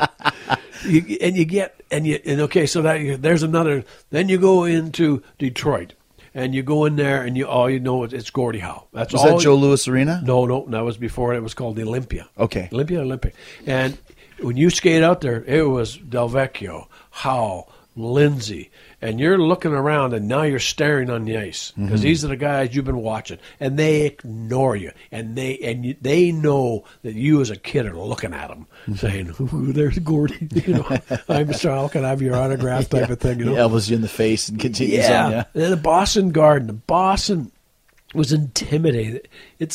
So there's another. Then you go into Detroit. And you go in there, and it's Gordie Howe. Was that Joe Louis Arena? No, that was before. It was called the Olympia. Okay. Olympic. And when you skate out there, it was Delvecchio, Howe, Lindsay, and you're looking around, and now you're staring on the ice because these are the guys you've been watching, and they ignore you, and they know that you as a kid are looking at them, saying, "Ooh, there's Gordie." I'm Sal, can I have your autograph type of thing. He elbows you in the face and continues on. Yeah. And then the Boston Garden. Boston was intimidated.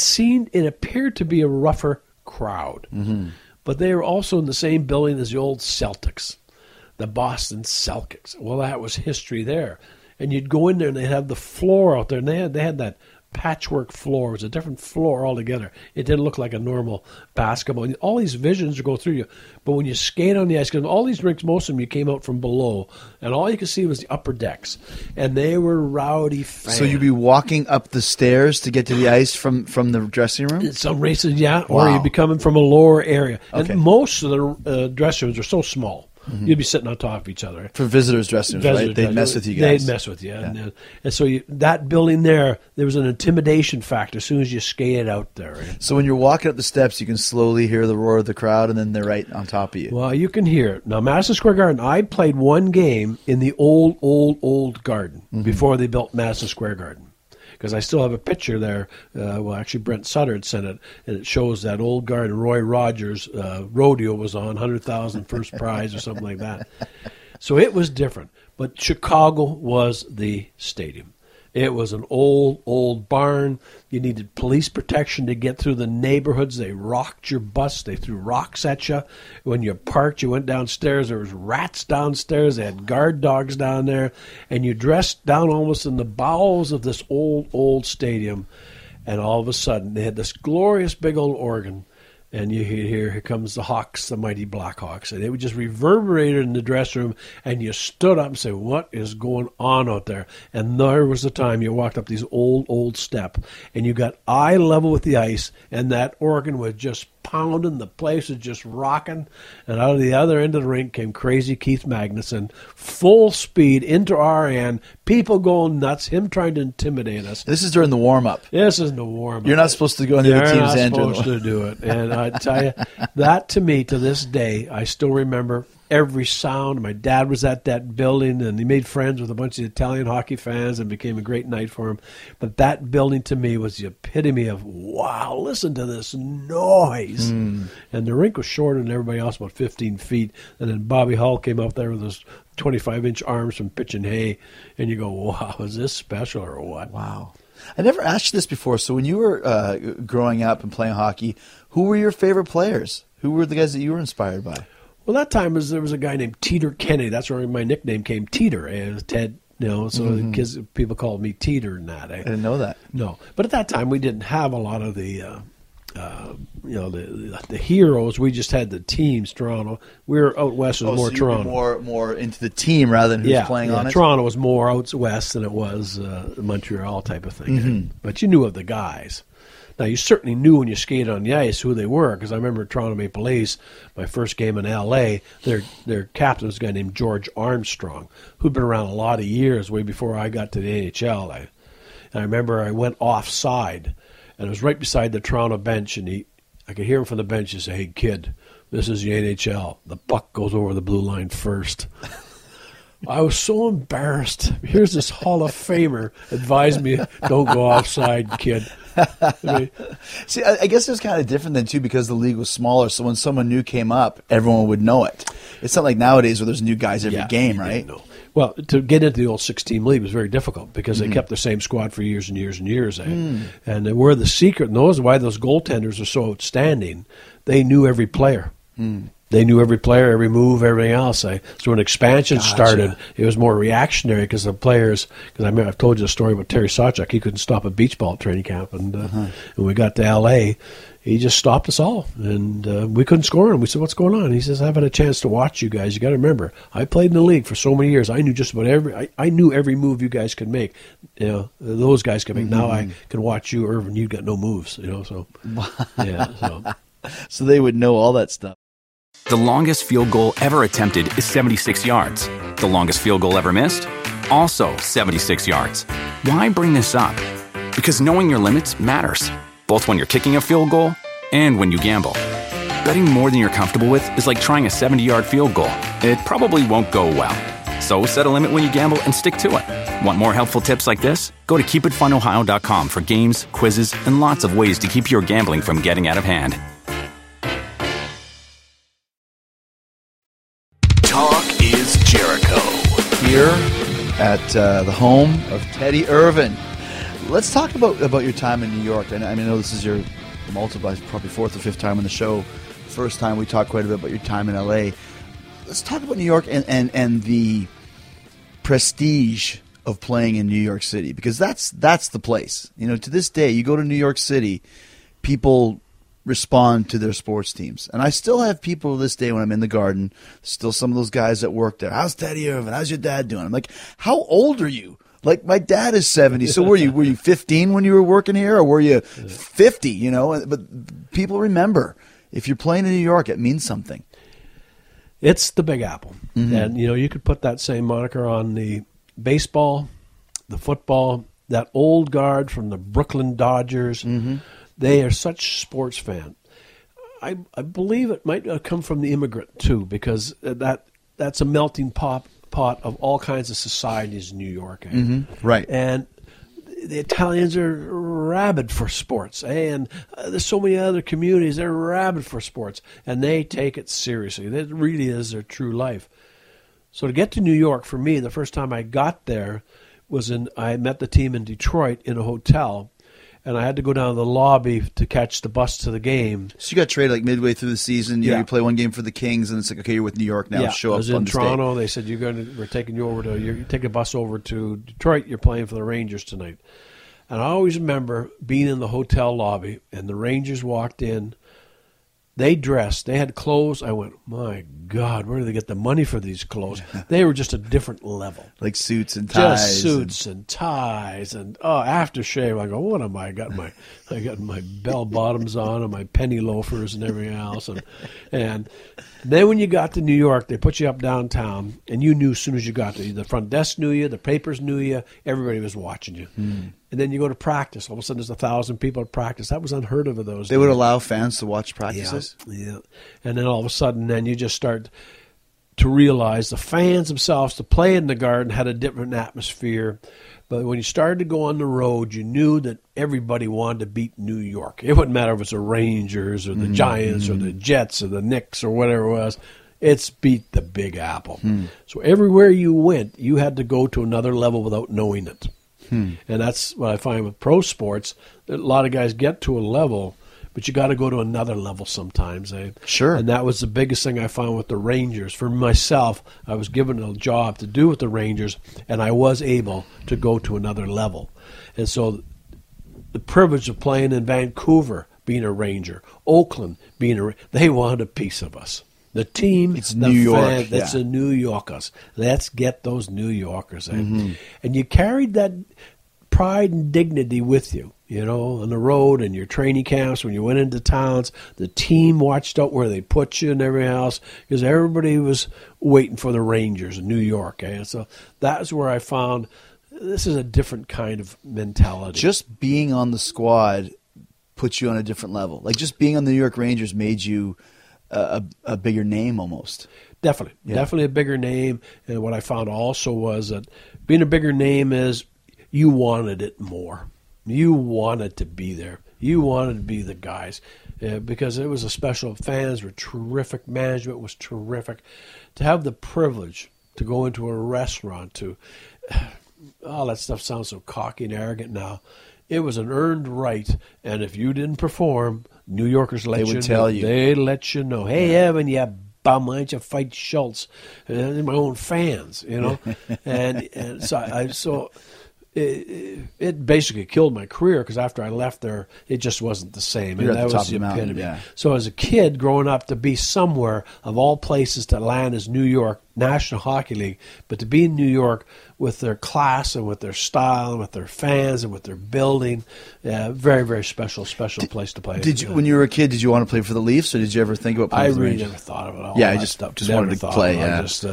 It appeared to be a rougher crowd, but they were also in the same building as the old Celtics. The Boston Celtics. Well, that was history there. And you'd go in there, and they'd have the floor out there, and they had that patchwork floor. It was a different floor altogether. It didn't look like a normal basketball. And all these visions would go through you. But when you skate on the ice, because all these rinks, most of them, you came out from below, and all you could see was the upper decks. And they were rowdy fans. So you'd be walking up the stairs to get to the ice from the dressing room? In some races, yeah. Wow. Or you'd be coming from a lower area. Okay. And most of the dressing rooms are so small. You'd be sitting on top of each other. For visitors' dressing rooms, right? They'd mess with you guys. They'd mess with you. Yeah. And so that building there was an intimidation factor as soon as you skated out there. Right? So when you're walking up the steps, you can slowly hear the roar of the crowd, and then they're right on top of you. Well, you can hear it. Now, Madison Square Garden, I played one game in the old garden before they built Madison Square Garden. Because I still have a picture there. Actually, Brent Sutter had sent it, and it shows that old garden. Roy Rogers' rodeo was on, 100,000 first prize or something like that. So it was different. But Chicago was the stadium. It was an old barn. You needed police protection to get through the neighborhoods. They rocked your bus. They threw rocks at you. When you parked, you went downstairs. There was rats downstairs. They had guard dogs down there. And you dressed down almost in the bowels of this old stadium. And all of a sudden, they had this glorious big old organ. And you hear, here comes the Hawks, the mighty Blackhawks. And it would just reverberate in the dressing room, and you stood up and said, what is going on out there? And there was the time you walked up these old step, and you got eye level with the ice, and that organ was just pounding, the place was just rocking, and out of the other end of the rink came crazy Keith Magnuson, full speed into our end, people going nuts, him trying to intimidate us. This is during the warm-up. This is the warm-up. You're not supposed to go into the team's end. You're not supposed to do it. And I tell you, that to me, to this day, I still remember every sound. My dad was at that building, and he made friends with a bunch of Italian hockey fans, and became a great night for him. But that building to me was the epitome of, wow, listen to this noise. And the rink was shorter than everybody else, about 15 feet. And then Bobby Hull came up there with his 25-inch arms from pitching hay, and you go, wow, is this special or what? Wow. I never asked you this before. So when you were growing up and playing hockey, who were your favorite players? Who were the guys that you were inspired by? Well, that time there was a guy named Teeter Kennedy. That's where my nickname came, Teeter. And Ted, so kids, people called me Teeter and that. I didn't know that. No. But at that time, we didn't have a lot of the the heroes. We just had the teams. Toronto. We were out west. Was more so Toronto. More into the team rather than who's playing on it. Toronto was more out west than it was Montreal type of thing. But you knew of the guys. Now, you certainly knew when you skated on the ice who they were, because I remember Toronto Maple Leafs, my first game in L.A., their captain was a guy named George Armstrong, who'd been around a lot of years, way before I got to the NHL. And I remember I went offside, and it was right beside the Toronto bench, and I could hear him from the bench. He said, "Hey, kid, this is the NHL. The puck goes over the blue line first." I was so embarrassed. Here's this Hall of Famer advised me, "Don't go offside, kid." See, I guess it was kind of different then, too, because the league was smaller. So when someone new came up, everyone would know it. It's not like nowadays where there's new guys every game, right? Well, to get into the old 6-team league was very difficult because they kept the same squad for years and years and years. And they were the secret, and why those goaltenders are so outstanding. They knew every player. They knew every player, every move, everything else. So when expansion started, it was more reactionary because the players. Because I remember I've told you the story about Terry Sawchuk. He couldn't stop a beach ball at training camp, and when we got to L.A., he just stopped us all, and we couldn't score him. We said, "What's going on?" And he says, "I haven't had a chance to watch you guys. You got to remember, I played in the league for so many years. I knew just about every. I knew every move you guys could make. Those guys could make. Now I can watch you, Irvin. You got no moves. So so they would know all that stuff." The longest field goal ever attempted is 76 yards. The longest field goal ever missed? Also 76 yards. Why bring this up? Because knowing your limits matters, both when you're kicking a field goal and when you gamble. Betting more than you're comfortable with is like trying a 70-yard field goal. It probably won't go well. So set a limit when you gamble and stick to it. Want more helpful tips like this? Go to keepitfunohio.com for games, quizzes, and lots of ways to keep your gambling from getting out of hand. Talk is Jericho. Here at the home of Teddy Irvin. Let's talk about your time in New York. And I know this is your probably fourth or fifth time on the show. First time we talked quite a bit about your time in L.A. Let's talk about New York and the prestige of playing in New York City, because that's the place. To this day, you go to New York City, people respond to their sports teams. And I still have people to this day when I'm in the Garden, still some of those guys that work there. "How's Teddy Irvin? How's your dad doing?" I'm like, "How old are you?" Like, my dad is 70. So were you 15 when you were working here, or were you 50? But people remember, if you're playing in New York, it means something. It's the Big Apple. And you could put that same moniker on the baseball, the football, that old guard from the Brooklyn Dodgers. They are such sports fans. I believe it might come from the immigrant too, because that's a melting pot of all kinds of societies in New York. Right. And the Italians are rabid for sports, and there's so many other communities, they're rabid for sports, and they take it seriously. It really is their true life. So to get to New York, for me, the first time I got there I met the team in Detroit in a hotel, and I had to go down to the lobby to catch the bus to the game. So you got traded like midway through the season. You play one game for the Kings, and it's like, okay, you're with New York now. Show up. I was in Toronto. They said, we're taking you over you take a bus over to Detroit. You're playing for the Rangers tonight. And I always remember being in the hotel lobby, and the Rangers walked in. They dressed. They had clothes. I went, my God, where do they get the money for these clothes? They were just a different level. Like suits and ties. Just suits and ties and aftershave. I go, what am I? I got my bell bottoms on and my penny loafers and everything else. And then when you got to New York, they put you up downtown, and you knew as soon as you got there. The front desk knew you, the papers knew you, everybody was watching you. And then you go to practice. All of a sudden, there's 1,000 people at practice. That was unheard of those days. They would allow fans to watch practices? Yeah. And then all of a sudden, then you just start to realize the fans themselves, to play in the Garden, had a different atmosphere. But when you started to go on the road, you knew that everybody wanted to beat New York. It wouldn't matter if it's the Rangers or the Giants or the Jets or the Knicks or whatever it was. It's beat the Big Apple. So everywhere you went, you had to go to another level without knowing it. And that's what I find with pro sports. A lot of guys get to a level, but you got to go to another level sometimes. Sure. And that was the biggest thing I found with the Rangers. For myself, I was given a job to do with the Rangers, and I was able to go to another level. And so the privilege of playing in Vancouver, being a Ranger, Oakland being they wanted a piece of us. The team, It's the New York, fan, that's yeah. the New Yorkers. Let's get those New Yorkers in. And you carried that pride and dignity with you, on the road and your training camps, when you went into towns. The team watched out where they put you and everything else, because everybody was waiting for the Rangers in New York. So that's where I found this is a different kind of mentality. Just being on the squad puts you on a different level. Like just being on the New York Rangers made you a bigger name almost. Definitely a bigger name. And what I found also was that being a bigger name is you wanted it more. You wanted to be there. You wanted to be the guys because it was a special. Fans were terrific. Management was terrific. To have the privilege to go into a restaurant all that stuff sounds so cocky and arrogant now. It was an earned right, and if you didn't perform, New Yorkers They would tell you. They'd let you know. Hey, Evan, you bum, why don't you fight Schultz? And my own fans, and so it basically killed my career because after I left there, it just wasn't the same. You're and at that the top was of the mountain, epitome. yeah. So as a kid growing up, to be somewhere of all places to land is New York, National Hockey League, but to be in New York with their class and with their style and with their fans and with their building, very, very special place to play. Did you, when you were a kid, did you want to play for the Leafs, or did you ever think about playing I for the really Rangers? never thought of it. Yeah, I just Never wanted to thought play, of it. yeah. I just,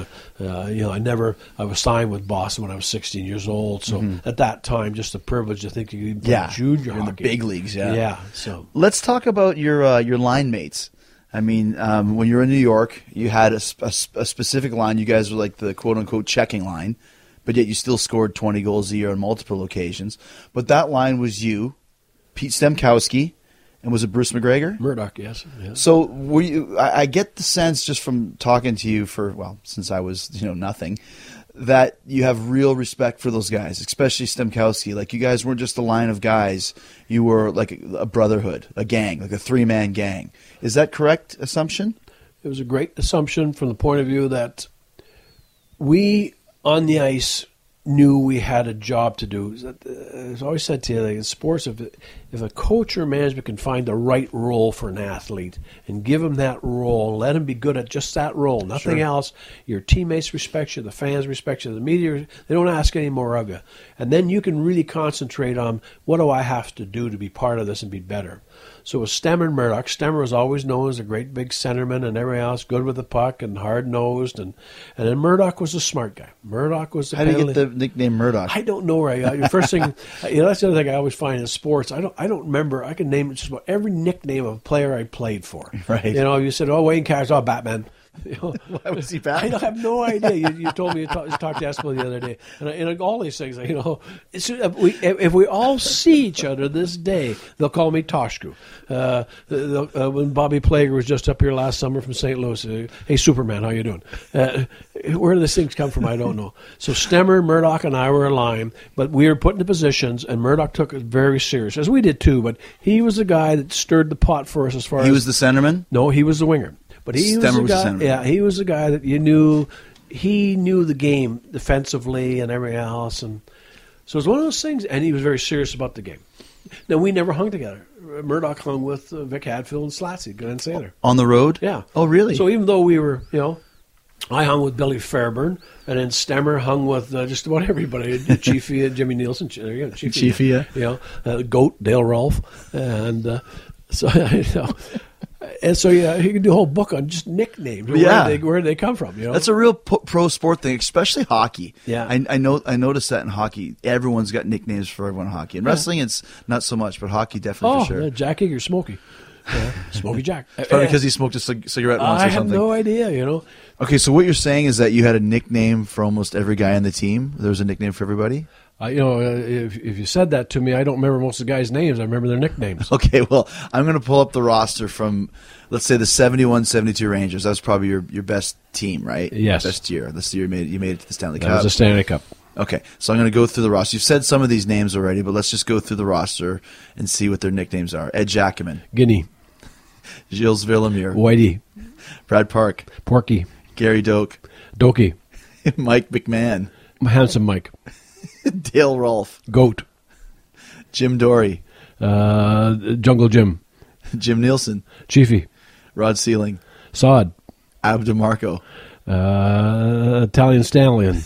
I was signed with Boston when I was 16 years old. So at that time, just the privilege to think you could play junior you're in the hockey. big leagues, yeah. Yeah. So Let's talk about your line mates. I mean, when you were in New York, you had a specific line. You guys were like the quote-unquote checking line, but yet you still scored 20 goals a year on multiple occasions. But that line was you, Pete Stemkowski, and was it Bruce McGregor? Murdoch, yes. So were you? I get the sense just from talking to you since I was nothing, that you have real respect for those guys, especially Stemkowski. Like you guys weren't just a line of guys; you were like a brotherhood, a gang, like a 3-man gang. Is that correct assumption? It was a great assumption from the point of view that we on the ice knew we had a job to do. As I always said to you, like in sports, if a coach or management can find the right role for an athlete and give him that role, let him be good at just that role, nothing else, your teammates respect you, the fans respect you, the media, they don't ask any more of you. And then you can really concentrate on what do I have to do to be part of this and be better. So with Stemmer and Murdoch, Stemmer was always known as a great big centerman and everything else, good with the puck and hard-nosed. And then Murdoch was a smart guy. Murdoch was the How do you get the nickname Murdoch? I don't know where I got. First thing, that's the other thing I always find in sports. I don't remember. I can name just about every nickname of a player I played for. Right. You said, Wayne Carrish, Batman. Why was he Batman? I have no idea. You told me you talked to Eskimo the other day, and all these things. If we all see each other this day, they'll call me Toshku. When Bobby Plager was just up here last summer from St. Louis, hey Superman, how you doing? Where do these things come from? I don't know. So Stemmer, Murdoch, and I were a line, but we were put into positions, and Murdoch took it very serious, as we did too. But he was the guy that stirred the pot for us as far as He was the centerman? No, he was the winger. But he Stemmer was was the the guy. centerman. Yeah, he was the guy that you knew. He knew the game defensively and everything else, and so it was one of those things. And he was very serious about the game. Now we never hung together. Murdoch hung with Vic Hadfield and Slatsy, Glenn Saylor. On the road? Yeah. Oh, really? So even though we were, I hung with Billy Fairburn, and then Stemmer hung with just about everybody. Chiefy, Jimmy Nielsen, Chiefy, yeah. Goat, Dale Rolfe, and so And so, he can do a whole book on just nicknames. Yeah. Where they come from, That's a real pro sport thing, especially hockey. Yeah. I noticed that in hockey. Everyone's got nicknames for everyone in hockey. In wrestling, it's not so much, but hockey definitely for sure. Jack Eager, Smokey. Smokey Jack. Probably because he smoked a cigarette once I or have something. no idea, Okay, so what you're saying is that you had a nickname for almost every guy on the team? There was a nickname for everybody? If you said that to me, I don't remember most of the guys' names. I remember their nicknames. Okay, well, I'm going to pull up the roster from, let's say, the 71-72 Rangers. That was probably your best team, right? Yes. Best year. This year you made it to the Stanley Cup. That was a Stanley Cup. Okay, so I'm going to go through the roster. You've said some of these names already, but let's just go through the roster and see what their nicknames are. Ed Jacquemin. Guinea. Gilles Villemure. Whitey. Brad Park. Porky. Gary Doak. Doki. Mike McMahon. Handsome Mike. Dale Rolfe. Goat. Jim Dory. Jungle Jim. Jim Nielsen, Chiefy, Rod Sealing, Sod, Ab DeMarco, Italian Stallion,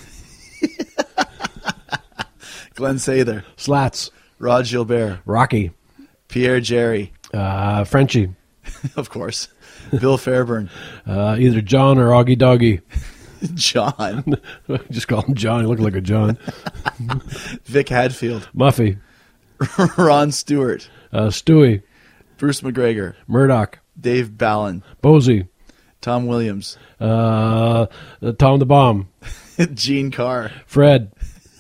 Glenn Sather, Slats, Rod Gilbert, Rocky, Pierre Jerry, Frenchie, of course, Bill Fairburn, either John or Augie Doggy. John, Just call him John. He looked like a John. Vic Hadfield, Muffy, Ron Stewart, Stewie, Bruce McGregor, Murdoch, Dave Ballin, Bozy, Tom Williams, Tom the Bomb, Gene Carr, Fred,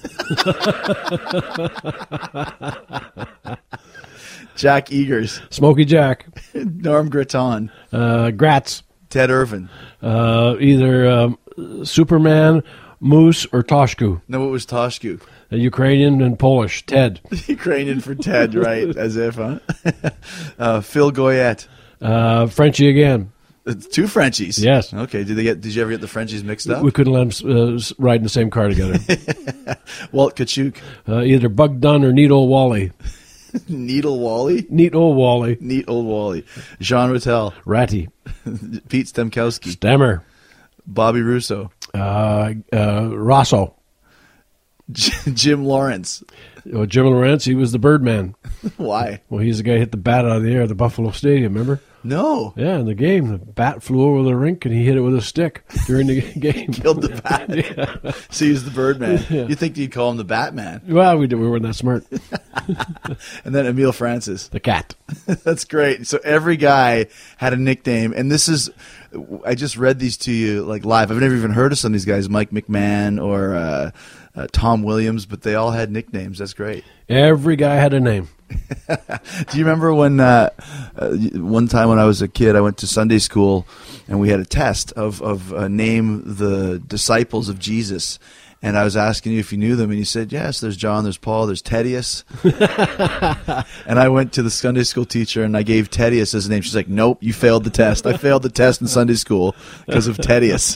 Jack Eagers, Smokey Jack, Norm Gratton, Gratz, Ted Irvin. either Superman, Moose, or Toshku. No, it was Toshku. A Ukrainian and Polish. Ted. Ukrainian for Ted, right? As if, huh? Phil Goyette. Frenchie again. It's two Frenchies. Yes. Okay. Did you ever get the Frenchies mixed up? We couldn't let them ride in the same car together. Walt Kachuk. Either Bug Dunn or Neat Old Wally. Needle Wally. Neat Old Wally. Neat old Wally. Jean Rattel. Ratty. Pete Stemkowski. Stammer. Bobby Russo. Rosso. Jim Lawrence. Jim Lawrence, he was the Birdman. Why? Well, he's the guy who hit the bat out of the air at the Buffalo Stadium, remember? No. Yeah, in the game, the bat flew over the rink and he hit it with a stick during the game. Killed the bat. Yeah. So he's the Birdman. Yeah. You think you'd call him the Batman. Well, we weren't that smart. And then Emile Francis. The cat. That's great. So every guy had a nickname, and this is, I just read these to you like live. I've never even heard of some of these guys, Mike McMahon or Tom Williams, but they all had nicknames. That's great. Every guy had a name. Do you remember when one time when I was a kid, I went to Sunday school and we had a test of name the disciples of Jesus. And I was asking you if you knew them, and you said, yes, there's John, there's Paul, there's Tedious. And I went to the Sunday school teacher, and I gave Tedious as a name. She's like, nope, you failed the test. I failed the test in Sunday school because of Tedious.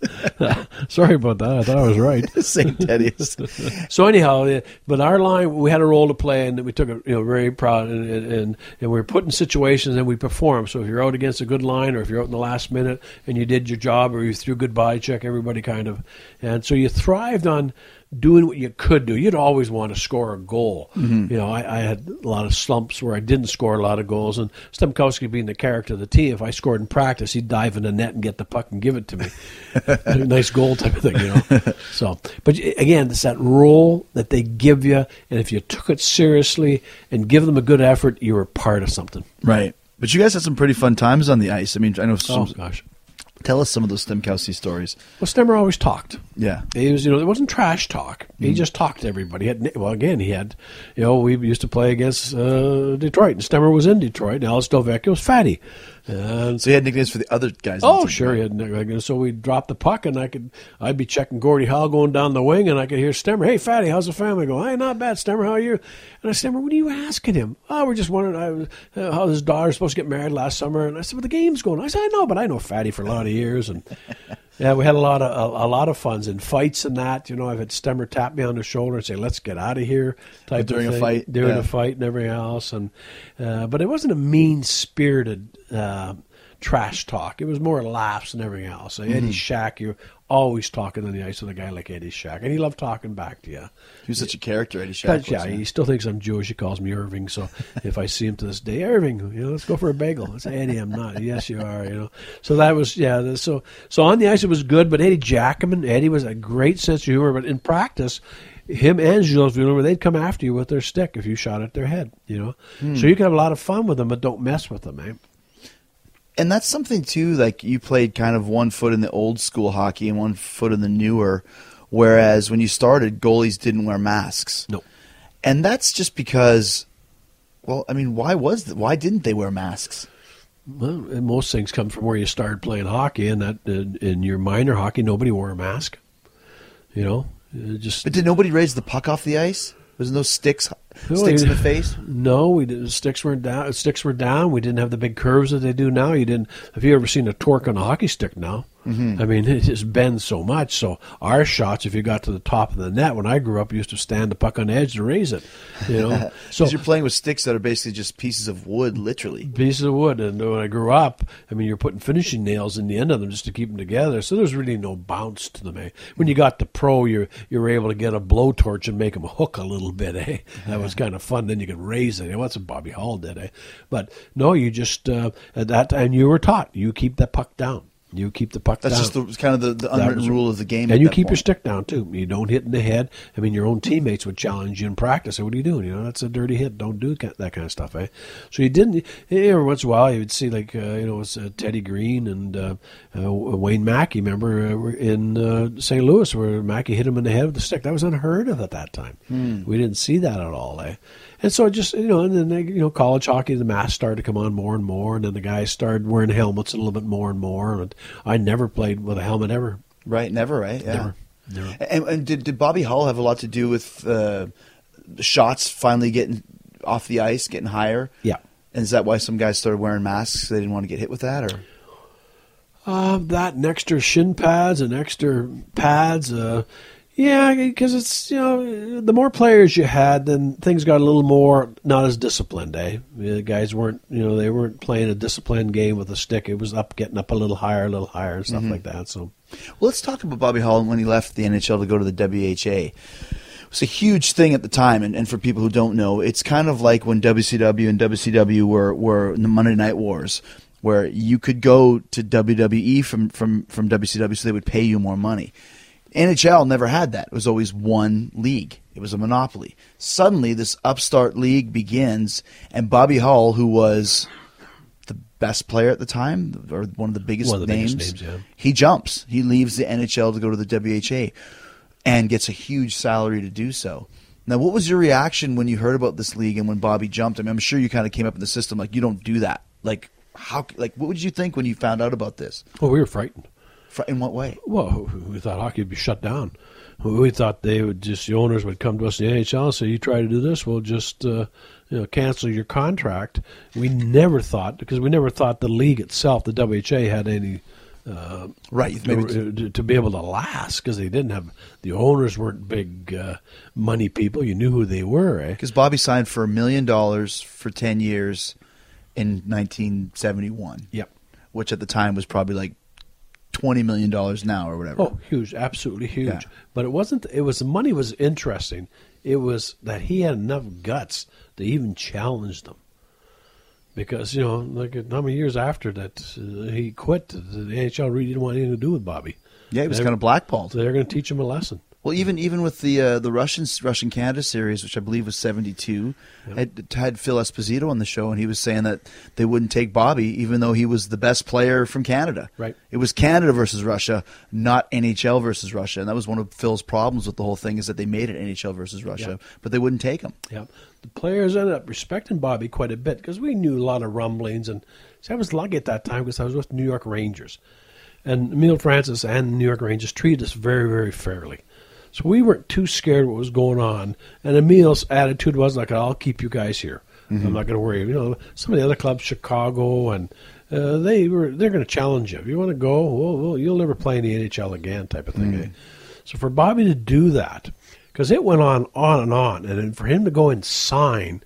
Sorry about that. I thought I was right. Saint Tedious. So anyhow, but our line, we had a role to play, and we took it, very proud, and we were put in situations and we performed. So if you're out against a good line, or if you're out in the last minute and you did your job, or you threw goodbye check, everybody kind of, and so you thrived on doing what you could do. You'd always want to score a goal. Mm-hmm. I had a lot of slumps where I didn't score a lot of goals, and Stemkowski being the character of the team, if I scored in practice, he'd dive in the net and get the puck and give it to me. Nice goal type of thing, So, but again, it's that role that they give you, and if you took it seriously and give them a good effort, you were part of something. Right. But you guys had some pretty fun times on the ice. I mean, I know some. Oh, gosh. Tell us some of those Stemkowski stories. Well, Stemmer always talked. Yeah. He was, it wasn't trash talk. He just talked to everybody. He had, we used to play against Detroit, and Stemmer was in Detroit, and Alice Delvecchio was Fatty. And So he had nicknames for the other guys. on the oh, team, sure, right? he had nicknames. So we'd drop the puck, and I'd be checking Gordie Howe going down the wing, and I could hear Stemmer, hey, Fatty, how's the family going? Hey, not bad, Stemmer, how are you? And I said, Stemmer, what are you asking him? Oh, we're just wondering how his daughter's supposed to get married last summer. And I said, well, the game's going. I said, I know, but I know Fatty for a lot of years. And yeah, we had a lot of funs and fights and that. I've had Stemmer tap me on the shoulder and say, let's get out of here type During of a thing. fight, During yeah. a fight and everything else. And but it wasn't a mean-spirited trash talk. It was more laughs and everything else. So Eddie Shack, you're always talking on the ice with a guy like Eddie Shack, and he loved talking back to you. He was such a character, Eddie Shack. But, yeah, he still thinks I'm Jewish. He calls me Irving. So if I see him to this day, Irving, let's go for a bagel. I say, Eddie, I'm not. Yes, you are. So that was So on the ice it was good. But Eddie Jackman, Eddie was a great sense of humor. But in practice, him and Jules Villeneuve, they'd come after you with their stick if you shot at their head. So you could have a lot of fun with them, but don't mess with them, eh? And that's something, too, like you played kind of one foot in the old school hockey and one foot in the newer, whereas when you started, goalies didn't wear masks. No. And that's just because, well, I mean, why didn't they wear masks? Well, most things come from where you started playing hockey, and that in your minor hockey, nobody wore a mask. But But did nobody raise the puck off the ice? Was no sticks Sticks in the face? No, we didn't. Sticks were down. Sticks were down. We didn't have the big curves that they do now. You didn't. Have you ever seen a torque on a hockey stick now? I mean, it just bends so much. So our shots, if you got to the top of the net, when I grew up, you used to stand the puck on the edge to raise it. You know, so you're playing with sticks that are basically just pieces of wood, literally. Pieces of wood. And when I grew up, I mean, you're putting finishing nails in the end of them just to keep them together. So there's really no bounce to them. Eh? When you got the pro, you were able to get a blowtorch and make them hook a little bit. Eh? That was kind of fun. Then you could raise it. That's what Bobby Hull did. Eh? But no, you just at that time you were taught you keep that puck down. You keep the puck down. That's just kind of the unwritten rule of the game. And you keep your stick down, too. You don't hit in the head. I mean, your own teammates would challenge you in practice. Say, what are you doing? You know, that's a dirty hit. Don't do that kind of stuff, eh? So you didn't. Every once in a while, you would see, like, it's Teddy Green and Wayne Mackey, remember, in St. Louis, where Mackey hit him in the head with the stick. That was unheard of at that time. We didn't see that at all, eh? And so just, and then, college hockey, the masks started to come on more and more, and then the guys started wearing helmets a little bit more and more. And I never played with a helmet ever. Right, never, right? Yeah. Never. And did Bobby Hull have a lot to do with the shots finally getting off the ice, getting higher? Yeah. And is that why some guys started wearing masks? They didn't want to get hit with that, or? That and extra shin pads and extra pads. Yeah, because it's, the more players you had, then things got a little more not as disciplined, eh? The guys weren't, they weren't playing a disciplined game with a stick. It was getting up a little higher, and stuff like that. So, well, let's talk about Bobby Hull when he left the NHL to go to the WHA. It was a huge thing at the time, and for people who don't know, it's kind of like when WCW and WCW were in the Monday Night Wars, where you could go to WWE from WCW, so they would pay you more money. NHL never had that. It was always one league. It was a monopoly. Suddenly, this upstart league begins, and Bobby Hull, who was the best player at the time, or one of the biggest names, yeah. He jumps. He leaves the NHL to go to the WHA and gets a huge salary to do so. Now, what was your reaction when you heard about this league and when Bobby jumped? I mean, I'm sure you kind of came up in the system like, you don't do that. Like, what would you think when you found out about this? Well, we were frightened. In what way? Well, we thought hockey would be shut down. We thought the owners would come to us in the NHL and say, you try to do this, we'll just cancel your contract. We never thought the league itself, the WHA, had any to be able to last, because they didn't have, the owners weren't big money people. You knew who they were, eh? Because Bobby signed for $1 million for 10 years in 1971. Yep. Which at the time was probably like $20 million now or whatever. Oh, huge, absolutely huge. Yeah. But the money was interesting. It was that he had enough guts to even challenge them. Because, like how many years after that he quit, the NHL really didn't want anything to do with Bobby. Yeah, he was kind of blackballed. So they're going to teach him a lesson. Well, even with the Russian Canada series, which I believe was 72, had Phil Esposito on the show, and he was saying that they wouldn't take Bobby, even though he was the best player from Canada. Right. It was Canada versus Russia, not NHL versus Russia, and that was one of Phil's problems with the whole thing, is that they made it NHL versus Russia, but they wouldn't take him. Yeah, the players ended up respecting Bobby quite a bit, because we knew a lot of rumblings, and I was lucky at that time because I was with New York Rangers, and Emile Francis and the New York Rangers treated us very, very fairly. So we weren't too scared what was going on. And Emile's attitude was like, I'll keep you guys here. I'm not going to worry. Some of the other clubs, Chicago, and they're going to challenge you. If you want to go, well, you'll never play in the NHL again, type of thing. Eh? So for Bobby to do that, because it went on and on, and then for him to go and sign,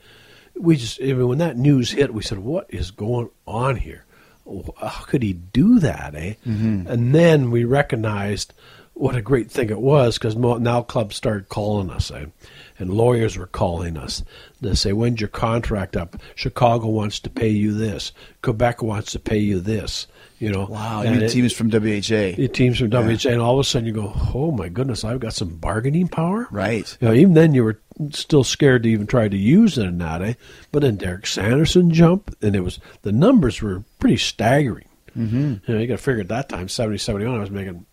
when that news hit, we said, what is going on here? How could he do that, eh? And then we recognized what a great thing it was, because now clubs started calling us, eh? And lawyers were calling us. They say, when's your contract up? Chicago wants to pay you this. Quebec wants to pay you this. Wow, you mean teams from WHA. Teams from WHA, and all of a sudden you go, oh my goodness, I've got some bargaining power? Right. Even then you were still scared to even try to use it in that, eh? But then Derek Sanderson jumped, and the numbers were pretty staggering. You got to figure at that time, 70, 71, I was making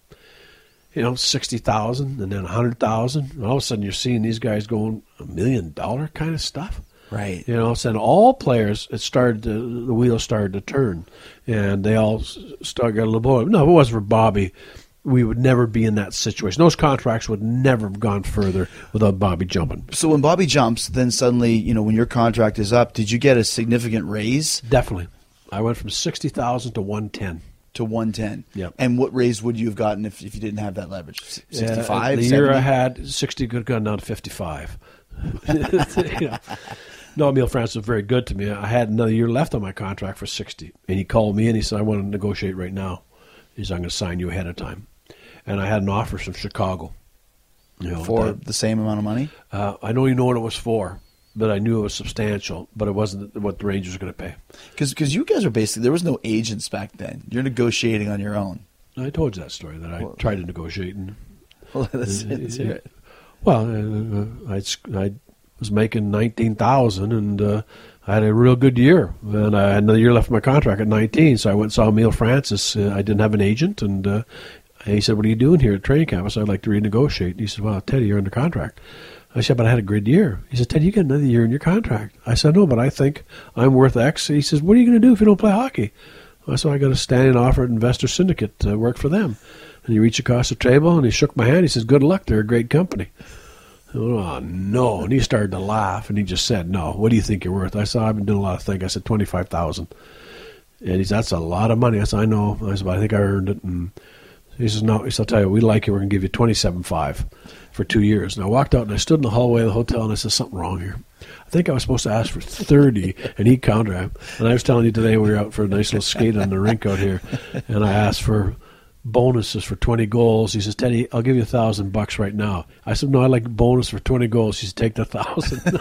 60,000 and then 100,000. And all of a sudden you're seeing these guys going $1 million kind of stuff. Right. So all players, the wheels started to turn, and they all got a little blow. No, if it wasn't for Bobby, we would never be in that situation. Those contracts would never have gone further without Bobby jumping. So when Bobby jumps, then suddenly, when your contract is up, did you get a significant raise? Definitely. I went from 60,000 to 110. To 110. Yep. And what raise would you have gotten if you didn't have that leverage? 65? The 70? year I had 60 could have gone down to 55. No, Emile Francis was very good to me. I had another year left on my contract for 60. And he called me and he said, I want to negotiate right now. He said, I'm going to sign you ahead of time. And I had an offer from Chicago. For the same amount of money? I don't even know what it was for, but I knew it was substantial, but it wasn't what the Rangers were going to pay. Because you guys are basically, there was no agents back then. You're negotiating on your own. I told you that story, that I tried to negotiate. Well, let's hear it. Well, I was making $19,000, and I had a real good year. And I had another year left of my contract at 19, so I went and saw Emile Francis. I didn't have an agent, and he said, what are you doing here at training camp? I said, I'd like to renegotiate. And he said, well, Teddy, you're under contract. I said, but I had a good year. He said, Teddy, you got another year in your contract. I said, no, but I think I'm worth X. He says, what are you going to do if you don't play hockey? I said, I got a standing offer at Investor Syndicate to work for them. And he reached across the table, and he shook my hand. He says, good luck. They're a great company. Oh, no. And he started to laugh, and he just said, no, what do you think you're worth? I said, I've been doing a lot of things. I said, $25,000. And he said, that's a lot of money. I said, I know. I said, but I think I earned it. And he says, no. He said, I'll tell you, we like you. We're going to give you $27,500 for 2 years. And I walked out, and I stood in the hallway of the hotel, and I said, something wrong here. I think I was supposed to ask for 30, and he countered. And I was telling you today we were out for a nice little skate on the rink out here, and I asked for bonuses for 20 goals. He says, Teddy, I'll give you $1,000 right now. I said, no, I like bonus for 20 goals. He said, take the 1,000.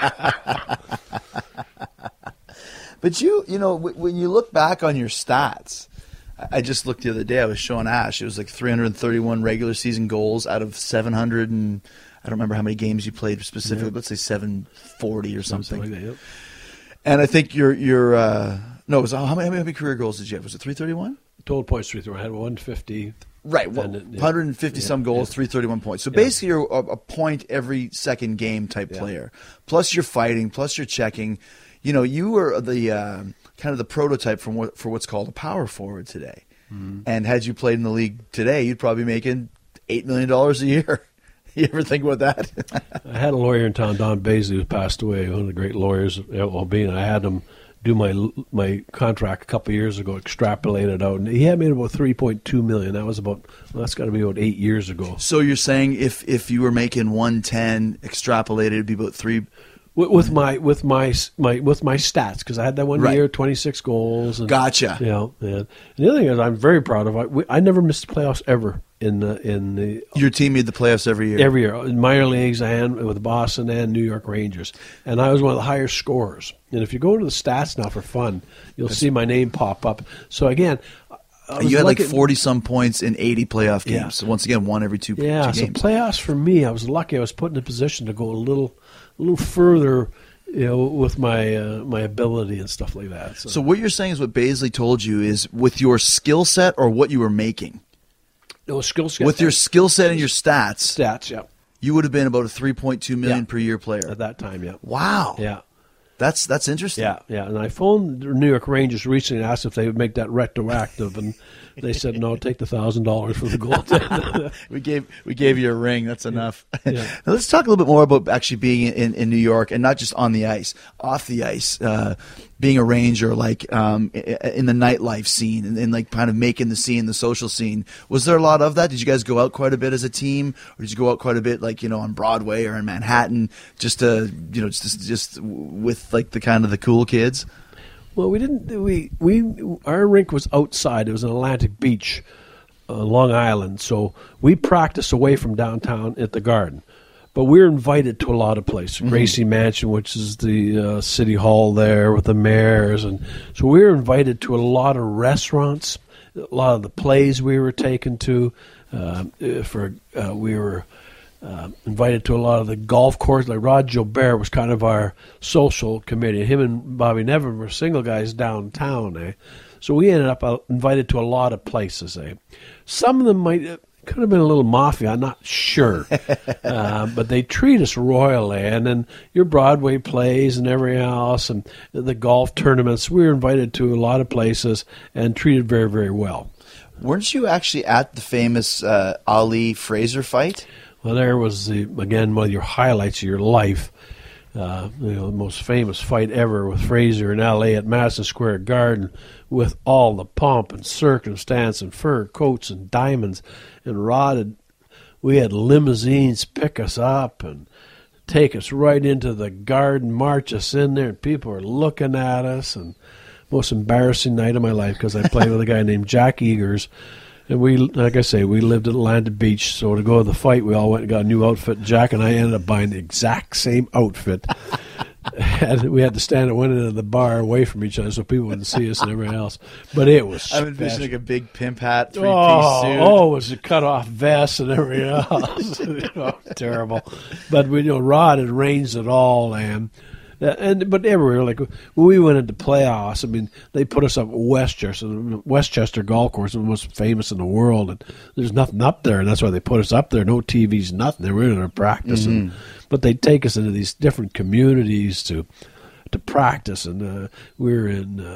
But when you look back on your stats, I just looked the other day. I was showing Ash. It was like 331 regular season goals out of 700 and I don't remember how many games you played specifically. Yeah. Let's say 740 or something. Like that, yep. And I think it was how many career goals did you have? Was it 331? Total points 331. I had 150. Right, 150 some goals, 331 points. So basically, you're a point every second game type player. Plus, you're fighting. Plus, you're checking. You were the kind of the prototype for what's called a power forward today. Mm-hmm. And had you played in the league today, you'd probably be making $8 million a year. You ever think about that? I had a lawyer in town, Don Baisley, who passed away, one of the great lawyers at LB, and I had him do my contract a couple of years ago, extrapolate it out, and he had made about $3.2 million. That was that's got to be about 8 years ago. So you're saying if you were making 110 extrapolated, it'd be about three. With my stats, because I had that one year, 26 goals. And, gotcha. And the other thing is, I'm very proud of. I never missed the playoffs ever in the. Your team made the playoffs every year. Every year in minor leagues and with Boston and New York Rangers, and I was one of the higher scorers. And if you go into the stats now for fun, you'll see my name pop up. So again. You had like 40-some points in 80 playoff games. Yeah. So once again, one every two games. Yeah, so playoffs for me, I was lucky. I was put in a position to go a little further, with my ability and stuff like that. So what you're saying is what Baisley told you is with your skill set or what you were making? No, skill set. With your skill set and your stats. Stats, yeah. You would have been about a $3.2 million per year player. At that time, yeah. Wow. Yeah. That's interesting. Yeah. And I phoned the New York Rangers recently and asked if they would make that retroactive, and they said no. Take the $1,000 for the goaltender. we gave you a ring. That's enough. Yeah. Now let's talk a little bit more about actually being in New York, and not just on the ice, off the ice. Being a Ranger, like in the nightlife scene, and like kind of making the scene, the social scene. Was there a lot of that? Did you guys go out quite a bit as a team, or did you go out quite a bit, like on Broadway or in Manhattan, just with like the kind of the cool kids? Well, we didn't. Our rink was outside. It was in Atlantic Beach, Long Island. So we practiced away from downtown at the Garden. But we were invited to a lot of places. Mm-hmm. Gracie Mansion, which is the city hall there with the mayors. And so we were invited to a lot of restaurants, a lot of the plays we were taken to. We were invited to a lot of the golf courses. Like Rod Gilbert was kind of our social committee. Him and Bobby Nevin were single guys downtown. So we ended up invited to a lot of places. Some of them might, Could have been a little mafia, I'm not sure. But they treat us royally. And then your Broadway plays and everything else, and the golf tournaments, we were invited to a lot of places and treated very, very well. Weren't you actually at the famous Ali Fraser fight? Well, there was, again, one of your highlights of your life. The most famous fight ever with Fraser in L.A. at Madison Square Garden, with all the pomp and circumstance and fur coats and diamonds. And Rod, we had limousines pick us up and take us right into the garden, march us in there, and people were looking at us. And most embarrassing night of my life, because I played with a guy named Jack Eagers. And we, like I say, we lived at Atlantic Beach, so to go to the fight, we all went and got a new outfit. Jack and I ended up buying the exact same outfit. And we had to stand at one end of the bar away from each other so people wouldn't see us and everything else. But it was I would envision like a big pimp hat, 3-piece suit. Oh, it was a cut-off vest and everything else. Terrible. But Rod had arranged it all, but everywhere, like when we went into playoffs, I mean, they put us up at Westchester Golf Course, the most famous in the world, and there's nothing up there, and that's why they put us up there. No TVs, nothing. They were in there practicing, but they take us into these different communities to practice, and we were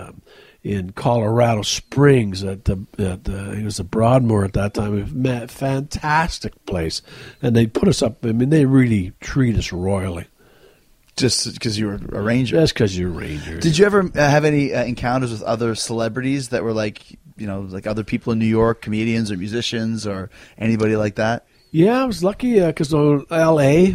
in Colorado Springs it was the Broadmoor at that time. It was a fantastic place, and they put us up. I mean, they really treat us royally. Just because you were a Ranger. That's because you're a Ranger. Did you ever have any encounters with other celebrities that were like other people in New York, comedians or musicians or anybody like that? Yeah, I was lucky because L.A.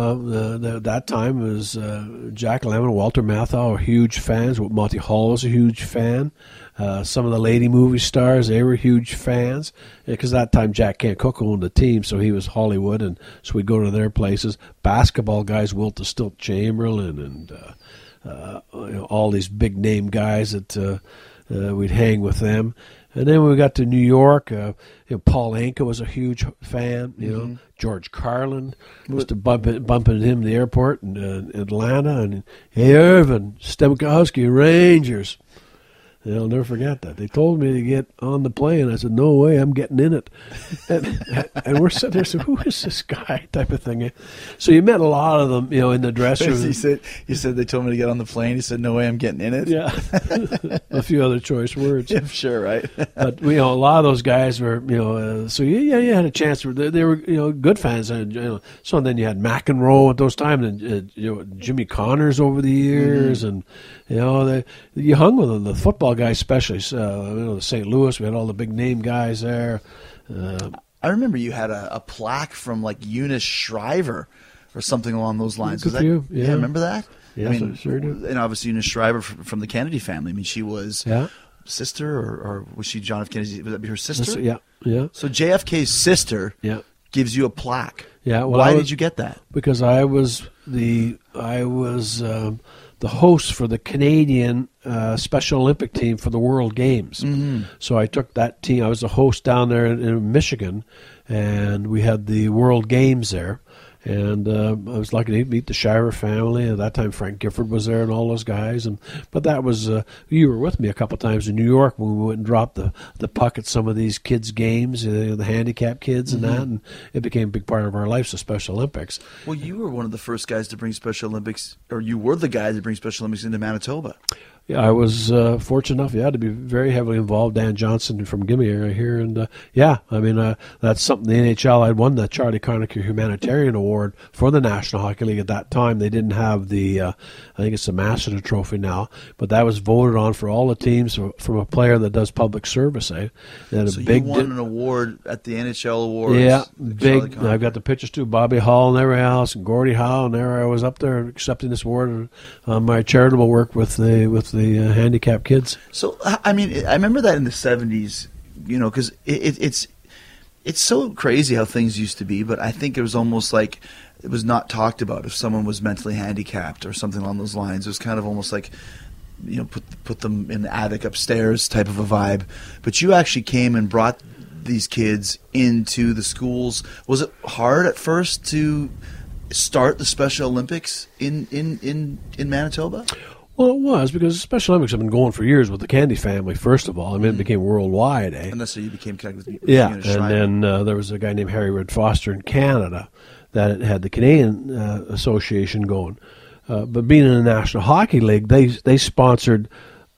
That time was Jack Lemmon, Walter Matthau were huge fans. Monty Hall was a huge fan. Some of the lady movie stars, they were huge fans. Because that time Jack Kent Cooke owned the team, so he was Hollywood, and so we'd go to their places. Basketball guys, Wilt the Stilt Chamberlain, and all these big name guys that we'd hang with them. And then when we got to New York, Paul Anka was a huge fan. George Carlin was bumping him in the airport in Atlanta, and hey, Irvin Stemkowski, Rangers. I'll never forget that. They told me to get on the plane. I said, no way, I'm getting in it. And we're sitting there saying, who is this guy, type of thing. So you met a lot of them, in the dressing room. You said they told me to get on the plane. He said, no way, I'm getting in it. Yeah. A few other choice words. Yeah, sure, right? But, a lot of those guys were, so you had a chance. They were, good fans. So then you had McEnroe at those times, and Jimmy Connors over the years, and, you hung with them, the football guys especially. The St. Louis, we had all the big name guys there. I remember you had a plaque from like Eunice Shriver or something along those lines. Yeah, remember that? Yes, I sure do. And obviously Eunice Shriver from the Kennedy family. I mean, she was sister, or was she John F. Kennedy? Would that be her sister? Yeah. So JFK's sister gives you a plaque. Yeah. Well, why did you get that? Because I was the host for the Canadian Special Olympic team for the World Games. Mm-hmm. So I took that team. I was the host down there in Michigan, and we had the World Games there. And I was lucky to meet the Shriver family. At that time, Frank Gifford was there and all those guys. But that was, you were with me a couple times in New York when we went and dropped the puck at some of these kids' games, the handicapped kids and that. And it became a big part of our lives, the Special Olympics. Well, you were one of the first guys to bring Special Olympics, or you were the guy to bring Special Olympics into Manitoba. Yeah, I was fortunate enough, to be very heavily involved. Dan Johnson from Gimli area here, and that's something the NHL. I won the Charlie Conacher Humanitarian Award for the National Hockey League at that time. They didn't have the, I think it's the Massiter Trophy now, but that was voted on for all the teams from a player that does public service. So you won an award at the NHL Awards. Yeah, big. I've got the pictures too. Bobby Hall and everything else, and Gordie Howe, and there I was up there accepting this award on my charitable work with the handicapped kids. So, I mean, I remember that in the 70s, because it's so crazy how things used to be, but I think it was almost like it was not talked about if someone was mentally handicapped or something along those lines. It was kind of almost like, put them in the attic upstairs type of a vibe. But you actually came and brought these kids into the schools. Was it hard at first to start the Special Olympics in Manitoba? Well, it was, because Special Olympics have been going for years with the Kennedy family, first of all. I mean, it became worldwide, eh? And that's how you became connected with Yeah, Eunice and Schreiber. then there was a guy named Harry Red Foster in Canada that had the Canadian Association going. But being in the National Hockey League, they sponsored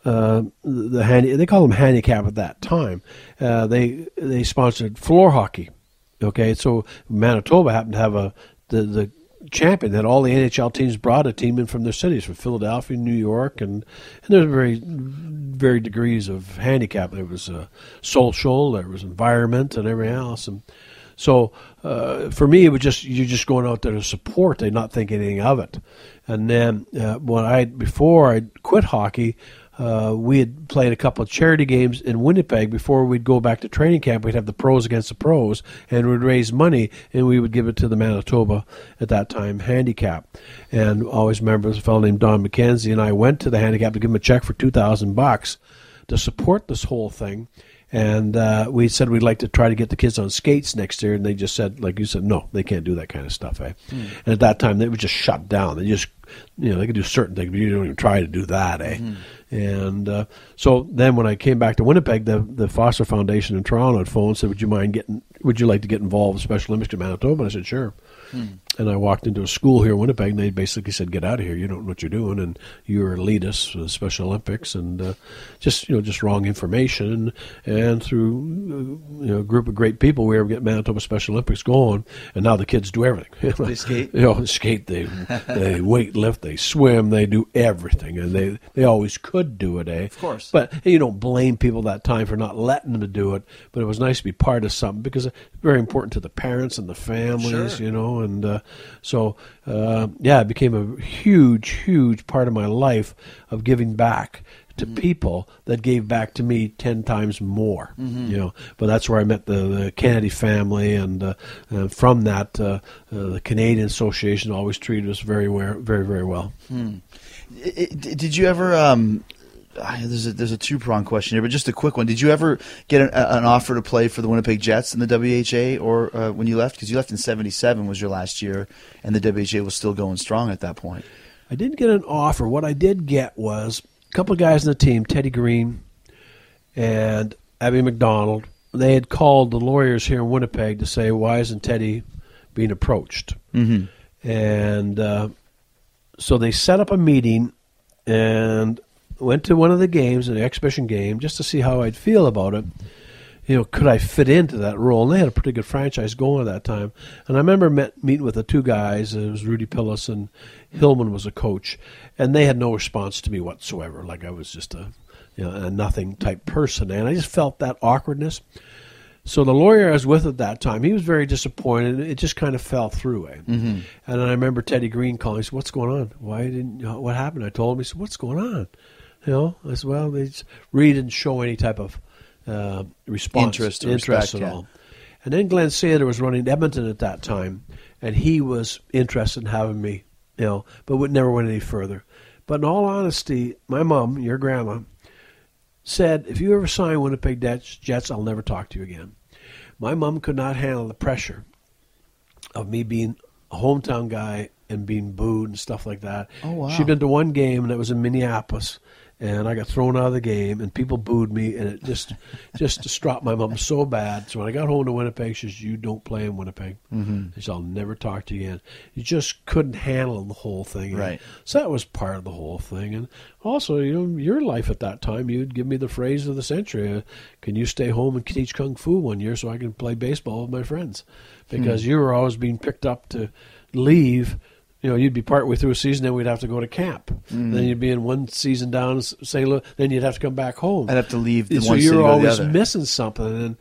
they call them handicap at that time. They sponsored floor hockey. Okay, so Manitoba happened to have the champion that all the NHL teams brought a team in from their cities, from Philadelphia, New York, and there's very degrees of handicap. There was social, there was environment, and everything else. And so for me, it was you're just going out there to support. They not think anything of it. And then before I quit hockey, we had played a couple of charity games in Winnipeg. Before we'd go back to training camp, we'd have the pros against the pros, and we'd raise money, and we would give it to the Manitoba, at that time, handicap. And I always remember this fellow named Don McKenzie, and I went to the handicap to give him a check for $2,000 to support this whole thing. And we said we'd like to try to get the kids on skates next year, and they just said, like you said, no, they can't do that kind of stuff. Eh? And at that time, they were just shut down. They just, they could do certain things, but you don't even try to do that. Eh? And so then when I came back to Winnipeg, the Foster Foundation in Toronto had phoned and said, would you like to get involved with Special Olympics in Manitoba? And I said, sure. And I walked into a school here in Winnipeg, and they basically said, get out of here. You don't know what you're doing, and you're elitist for the Special Olympics, and just wrong information. And through a group of great people, we were getting Manitoba Special Olympics going, and now the kids do everything. They skate? They skate, they weight lift, they swim, they do everything, and they always could do it, eh? Of course. But you don't blame people that time for not letting them to do it, but it was nice to be part of something, because it's very important to the parents and the families, Sure. and so it became a huge part of my life of giving back to people that gave back to me 10 times more. But that's where I met the Kennedy family, and from that, the Canadian Association always treated us very well. Did you ever? There's a two-pronged question here, but just a quick one. Did you ever get an offer to play for the Winnipeg Jets in the WHA, or when you left? Because you left in '77 was your last year, and the WHA was still going strong at that point. I didn't get an offer. What I did get was a couple of guys on the team, Teddy Green and Abby McDonald. They had called the lawyers here in Winnipeg to say, why isn't Teddy being approached? And so they set up a meeting and went to one of the games, an exhibition game, just to see how I'd feel about it. Could I fit into that role? And they had a pretty good franchise going at that time. And I remember meeting with the two guys. It was Rudy Pillis, and Hillman was a coach. And they had no response to me whatsoever. Like I was just a nothing type person. And I just felt that awkwardness. So the lawyer I was with at that time, he was very disappointed. It just kind of fell through. And I remember Teddy Green calling. He said, what's going on? What happened? I told him. He said, what's going on? I said, well, they just really didn't show any type of response, interest at all. And then Glenn Saylor was running Edmonton at that time, and he was interested in having me, but never went any further. But in all honesty, my mom, your grandma, said, if you ever sign Winnipeg Jets, I'll never talk to you again. My mom could not handle the pressure of me being a hometown guy and being booed and stuff like that. Oh, wow. She'd been to one game, and it was in Minneapolis, and I got thrown out of the game, and people booed me, and it just distraught my mom so bad. So when I got home to Winnipeg, she says, you don't play in Winnipeg. She said, I'll never talk to you again. You just couldn't handle the whole thing. Right. So that was part of the whole thing. And also, your life at that time, you'd give me the phrase of the century, can you stay home and teach Kung Fu 1 year so I can play baseball with my friends? Because you were always being picked up to leave. You'd be partway through a season, then we'd have to go to camp. Then you'd be in one season down in St. Louis, then you'd have to come back home. I'd have to leave the so one city you're to go to the always other. missing something.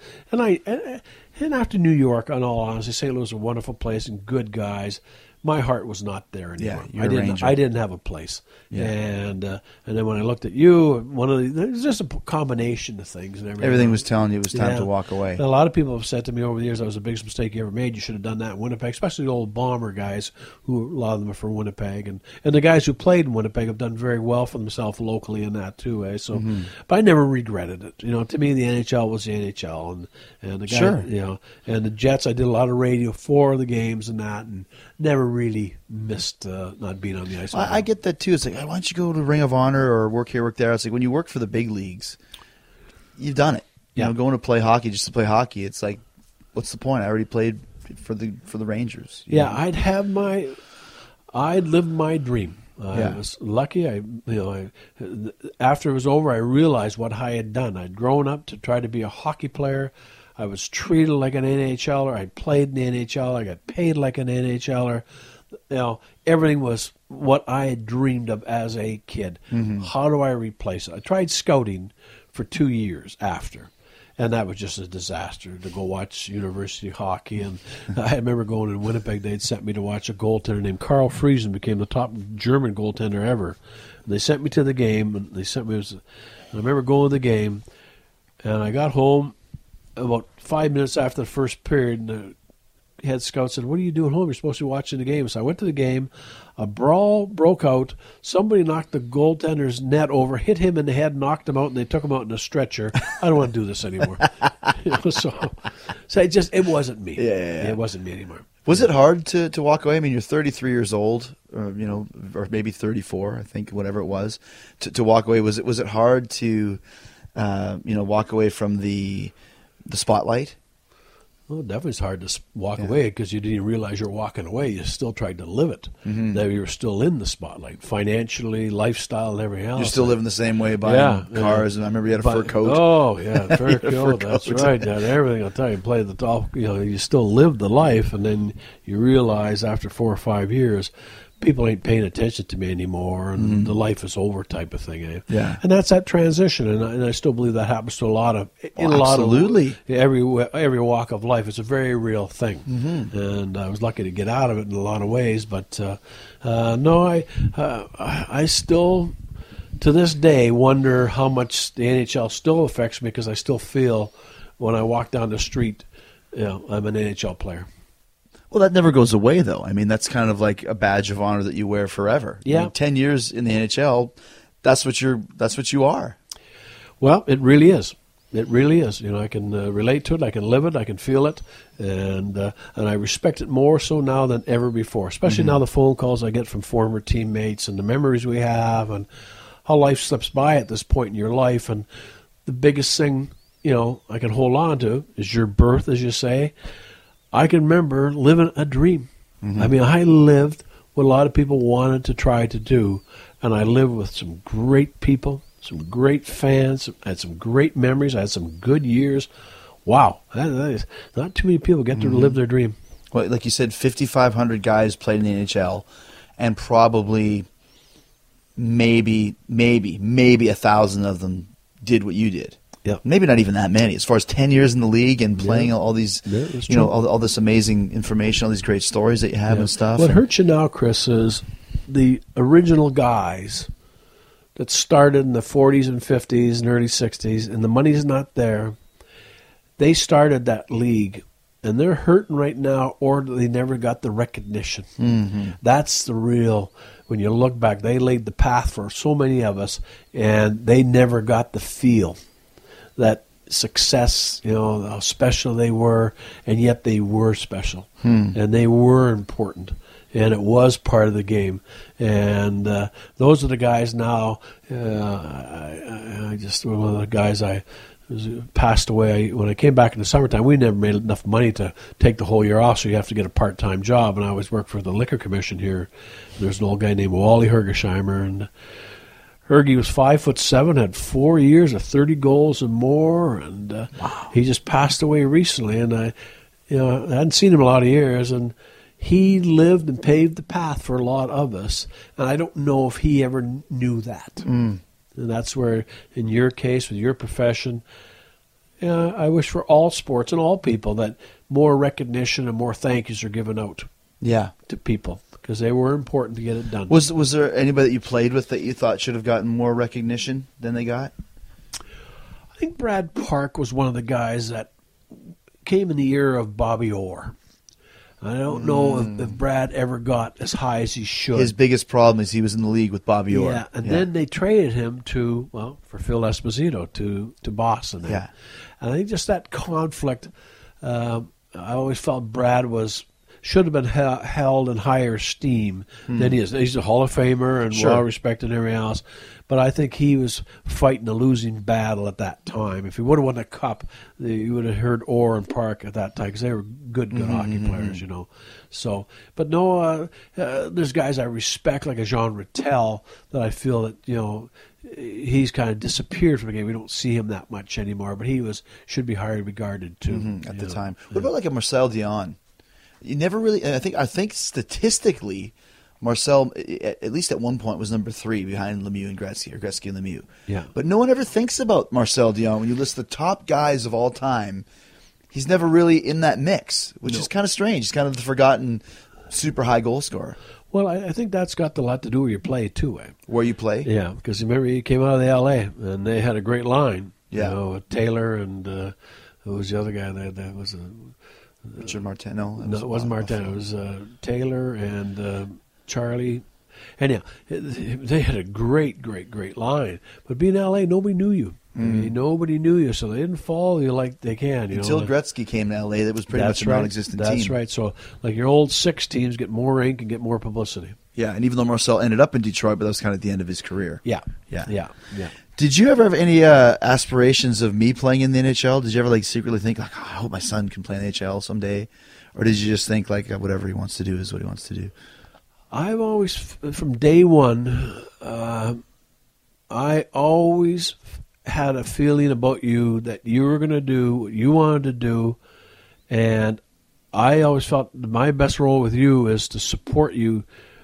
And after New York, in all honesty, St. Louis is a wonderful place and good guys. My heart was not there anymore. Yeah, you're a Ranger. I didn't have a place. Yeah. And then when I looked at you, there's just a combination of things and everything. Everything was telling you it was time Yeah. to walk away. And a lot of people have said to me over the years that was the biggest mistake you ever made. You should have done that in Winnipeg, especially the old Bomber guys, who a lot of them are from Winnipeg. And the guys who played in Winnipeg have done very well for themselves locally in that too. Eh? So, But I never regretted it. To me, the NHL was the NHL. And the guy, Sure. and the Jets, I did a lot of radio for the games and that, and never really missed not being on the ice. I get that too. It's like, why don't you go to Ring of Honor or work here, work there? It's like when you work for the big leagues, you've done it. You know, going to play hockey just to play hockey. It's like, what's the point? I already played for the Rangers. Yeah, I'd lived my dream. I was lucky. After it was over, I realized what I had done. I'd grown up to try to be a hockey player. I was treated like an NHLer. I played in the NHL. I got paid like an NHLer. Everything was what I had dreamed of as a kid. Mm-hmm. How do I replace it? I tried scouting for 2 years after. And that was just a disaster to go watch university hockey. And I remember going in Winnipeg, they'd sent me to watch a goaltender named Carl Friesen, became the top German goaltender ever. And they sent me to the game, and I remember going to the game, and I got home about 5 minutes after the first period, and the head scout said, "What are you doing home? You're supposed to be watching the game." So I went to the game. A brawl broke out. Somebody knocked the goaltender's net over, hit him in the head, knocked him out, and they took him out in a stretcher. I don't want to do this anymore. So it wasn't me. Yeah. It wasn't me anymore. Was it hard to walk away? I mean, you're 33 years old, or maybe 34, I think, whatever it was, to walk away. Was it hard to, walk away from the spotlight? Well, definitely it's hard to walk away because you didn't realize you're walking away. You still tried to live it. Mm-hmm. That you were still in the spotlight, financially, lifestyle, and everything else. You're still living the same way, buying cars, and I remember you had a fur coat. Oh, yeah, fur coat. That's right. And everything, I'll tell you, play the top. You still live the life, and then you realize after 4 or 5 years, people ain't paying attention to me anymore, and the life is over type of thing. Eh? Yeah. And that's that transition, and I still believe that happens to a lot of every walk of life. It's a very real thing, and I was lucky to get out of it in a lot of ways. But I still, to this day, wonder how much the NHL still affects me because I still feel when I walk down the street, I'm an NHL player. Well, that never goes away, though. I mean, that's kind of like a badge of honor that you wear forever. Yeah. I mean, 10 years in the NHL, that's what you are. Well, it really is. It really is. I can relate to it. I can live it. I can feel it, and I respect it more so now than ever before. Especially now the phone calls I get from former teammates and the memories we have, and how life slips by at this point in your life. And the biggest thing I can hold on to is your birth, as you say. I can remember living a dream. Mm-hmm. I mean, I lived what a lot of people wanted to try to do, and I lived with some great people, some great fans, I had some great memories, I had some good years. Wow, that is, not too many people get to live their dream. Well, like you said, 5,500 guys played in the NHL, and probably maybe 1,000 of them did what you did. Yeah, maybe not even that many. As far as 10 years in the league and playing all these, all this amazing information, all these great stories that you have and stuff. What hurts you now, Chris, is the original guys that started in the 40s and 50s and early 60s, and the money's not there. They started that league, and they're hurting right now, or they never got the recognition. Mm-hmm. That's the real. When you look back, they laid the path for so many of us, and they never got the feel. That success, how special they were, and yet they were special, and they were important, and it was part of the game. And those are the guys now. I just one of the guys passed away when I came back in the summertime. We never made enough money to take the whole year off, so you have to get a part-time job. And I always worked for the Liquor Commission here. There's an old guy named Wally Hergesheimer, and Hergy was 5'7", had 4 years of 30 goals and more, and he just passed away recently. And I hadn't seen him a lot of years, and he lived and paved the path for a lot of us. And I don't know if he ever knew that. And that's where, in your case, with your profession, I wish for all sports and all people that more recognition and more thank yous are given out. Yeah, to people. Because they were important to get it done. Was there anybody that you played with that you thought should have gotten more recognition than they got? I think Brad Park was one of the guys that came in the era of Bobby Orr. I don't know if Brad ever got as high as he should. His biggest problem is he was in the league with Bobby Orr. Yeah, and then they traded him for Phil Esposito to Boston. Yeah. And I think just that conflict, I always felt Brad was should have been held in higher esteem than he is. He's a Hall of Famer and well respected and everything else. But I think he was fighting a losing battle at that time. If he would have won the cup, you would have heard Orr and Park at that time because they were good hockey players, you know. So, but no, there's guys I respect like a Jean Rattel that I feel that, you know, he's kind of disappeared from the game. We don't see him that much anymore, but he should be highly regarded too at the time. What about like a Marcel Dion? You never really. I think statistically, Marcel, at least at one point, was number 3 behind Lemieux and Gretzky, or Gretzky and Lemieux. Yeah. But no one ever thinks about Marcel Dion. When you list the top guys of all time, he's never really in that mix, which is kind of strange. He's kind of the forgotten super high goal scorer. Well, I think that's got a lot to do with your play, too. Where you play? Yeah, because remember, he came out of the L.A., and they had a great line. Yeah. You know, with Taylor and who was the other guy that was Richard Martin? No, it wasn't Martin. It was Taylor and Charlie. Anyhow, they had a great line. But being in L.A., nobody knew you. I mean, nobody knew you, so they didn't follow you like they can. Until Gretzky came to L.A., that was pretty much a non-existent team. That's right. So, like your old 6 teams get more ink and get more publicity. Yeah, and even though Marcel ended up in Detroit, but that was kind of the end of his career. Yeah. Yeah. Did you ever have any aspirations of me playing in the NHL? Did you ever like secretly think like, oh, I hope my son can play in the NHL someday? Or did you just think like whatever he wants to do is what he wants to do? I've always, from day one, I always had a feeling about you that you were going to do what you wanted to do, and I always felt my best role with you is to support you,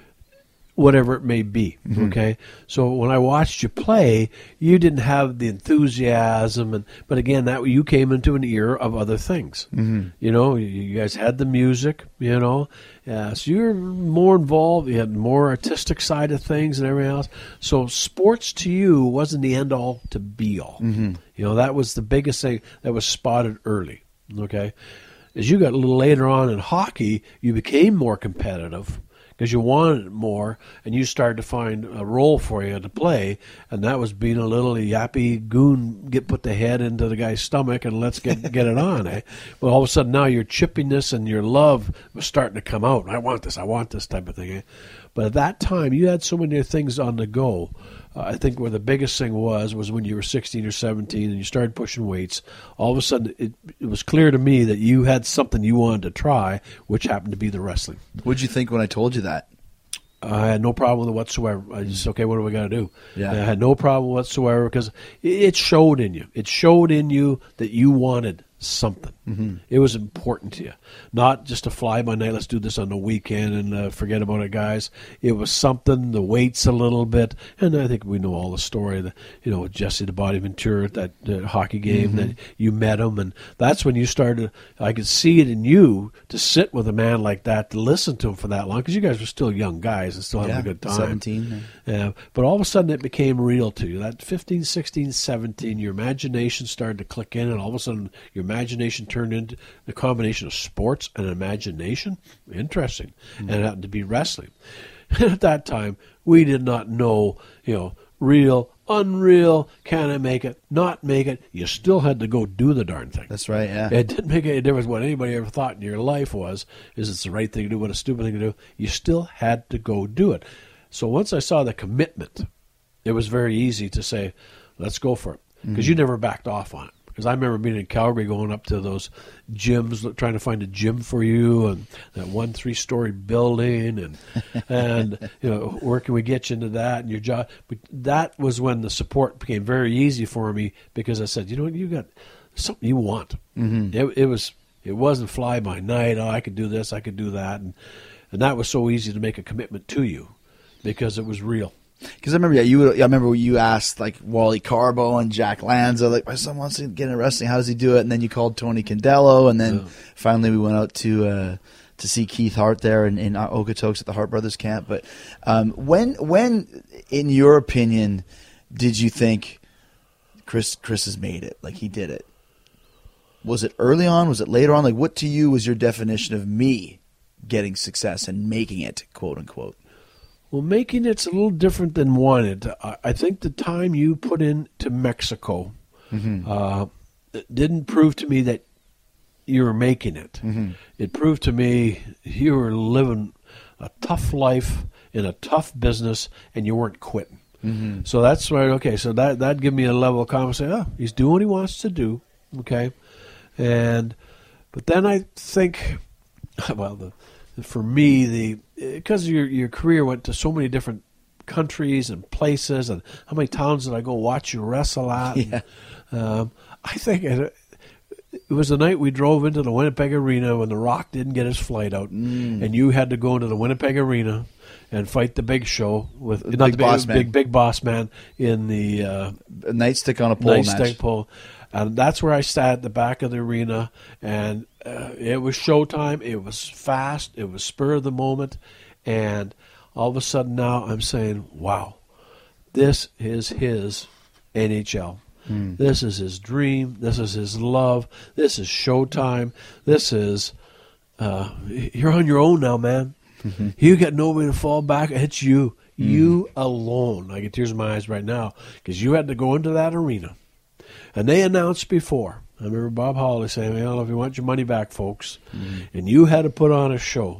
whatever it may be. Okay, so when I watched you play, you didn't have the enthusiasm, but again, that you came into an era of other things. You know, you guys had the music. You know, so you were more involved. You had more artistic side of things and everything else. So sports to you wasn't the end all to be all. You know, that was the biggest thing that was spotted early. Okay, as you got a little later on in hockey, you became more competitive, because you wanted more, and you started to find a role for you to play, and that was being a little yappy goon, put the head into the guy's stomach, and let's get it on. But all of a sudden now your chippiness and your love was starting to come out. I want this type of thing. But at that time, you had so many things on the go. I think where the biggest thing was when you were 16 or 17 and you started pushing weights. All of a sudden, it was clear to me that you had something you wanted to try, which happened to be the wrestling. What did you think when I told you that? I had no problem with it whatsoever. I just, okay, what do we got to do? Yeah. I had no problem whatsoever because it showed in you. It showed in you that you wanted something. It was important to you. Not just a fly-by-night, let's do this on the weekend and forget about it, guys. It was something, the weights a little bit, and I think we know all the story, with Jesse the Body Ventura at that hockey game that you met him, and that's when you started, I could see it in you to sit with a man like that, to listen to him for that long, because you guys were still young guys and still having a good time. 17. But all of a sudden it became real to you. That 15, 16, 17, your imagination started to click in, and all of a sudden your imagination turned into the combination of sports and imagination. Interesting. And it happened to be wrestling. And at that time, we did not know, real, unreal, can I make it, not make it. You still had to go do the darn thing. That's right, yeah. It didn't make any difference what anybody ever thought in your life is it's the right thing to do, what a stupid thing to do. You still had to go do it. So once I saw the commitment, it was very easy to say, let's go for it. Because you never backed off on it. Because I remember being in Calgary, going up to those gyms, trying to find a gym for you, and that 3-story building, and where can we get you into that and your job? But that was when the support became very easy for me, because I said, you got something you want. It wasn't fly by night. Oh, I could do this, I could do that, and that was so easy to make a commitment to you, because it was real. Because I remember you asked like Wally Carbo and Jack Lanza, like, my son wants to get into wrestling, how does he do it? And then you called Tony Condello, and then finally we went out to see Keith Hart there in Okotoks at the Hart Brothers camp. But when, in your opinion, did you think Chris has made it? Like, he did it? Was it early on? Was it later on? Like, what to you was your definition of me getting success and making it, quote unquote? Well, making it's a little different than wanted. I think the time you put into Mexico didn't prove to me that you were making it. It proved to me you were living a tough life in a tough business, and you weren't quitting. So that's right. Okay, so that gave me a level of confidence. Oh, he's doing what he wants to do. Okay, but then I think, well, for me, because your career went to so many different countries and places, and how many towns did I go watch you wrestle at? Yeah. I think it was the night we drove into the Winnipeg Arena when The Rock didn't get his flight out, and you had to go into the Winnipeg Arena and fight the Big Show with big boss man in the nightstick on a pole match. Nightstick pole, and that's where I sat at the back of the arena, and it was showtime. It was fast. It was spur of the moment, and all of a sudden now I'm saying, wow, this is his NHL. This is his dream. This is his love. This is showtime. This is, you're on your own now, man. You got nobody to fall back. It's you. You alone. I get tears in my eyes right now because you had to go into that arena. And they announced before. I remember Bob Holly saying, well, if you want your money back, folks. And you had to put on a show.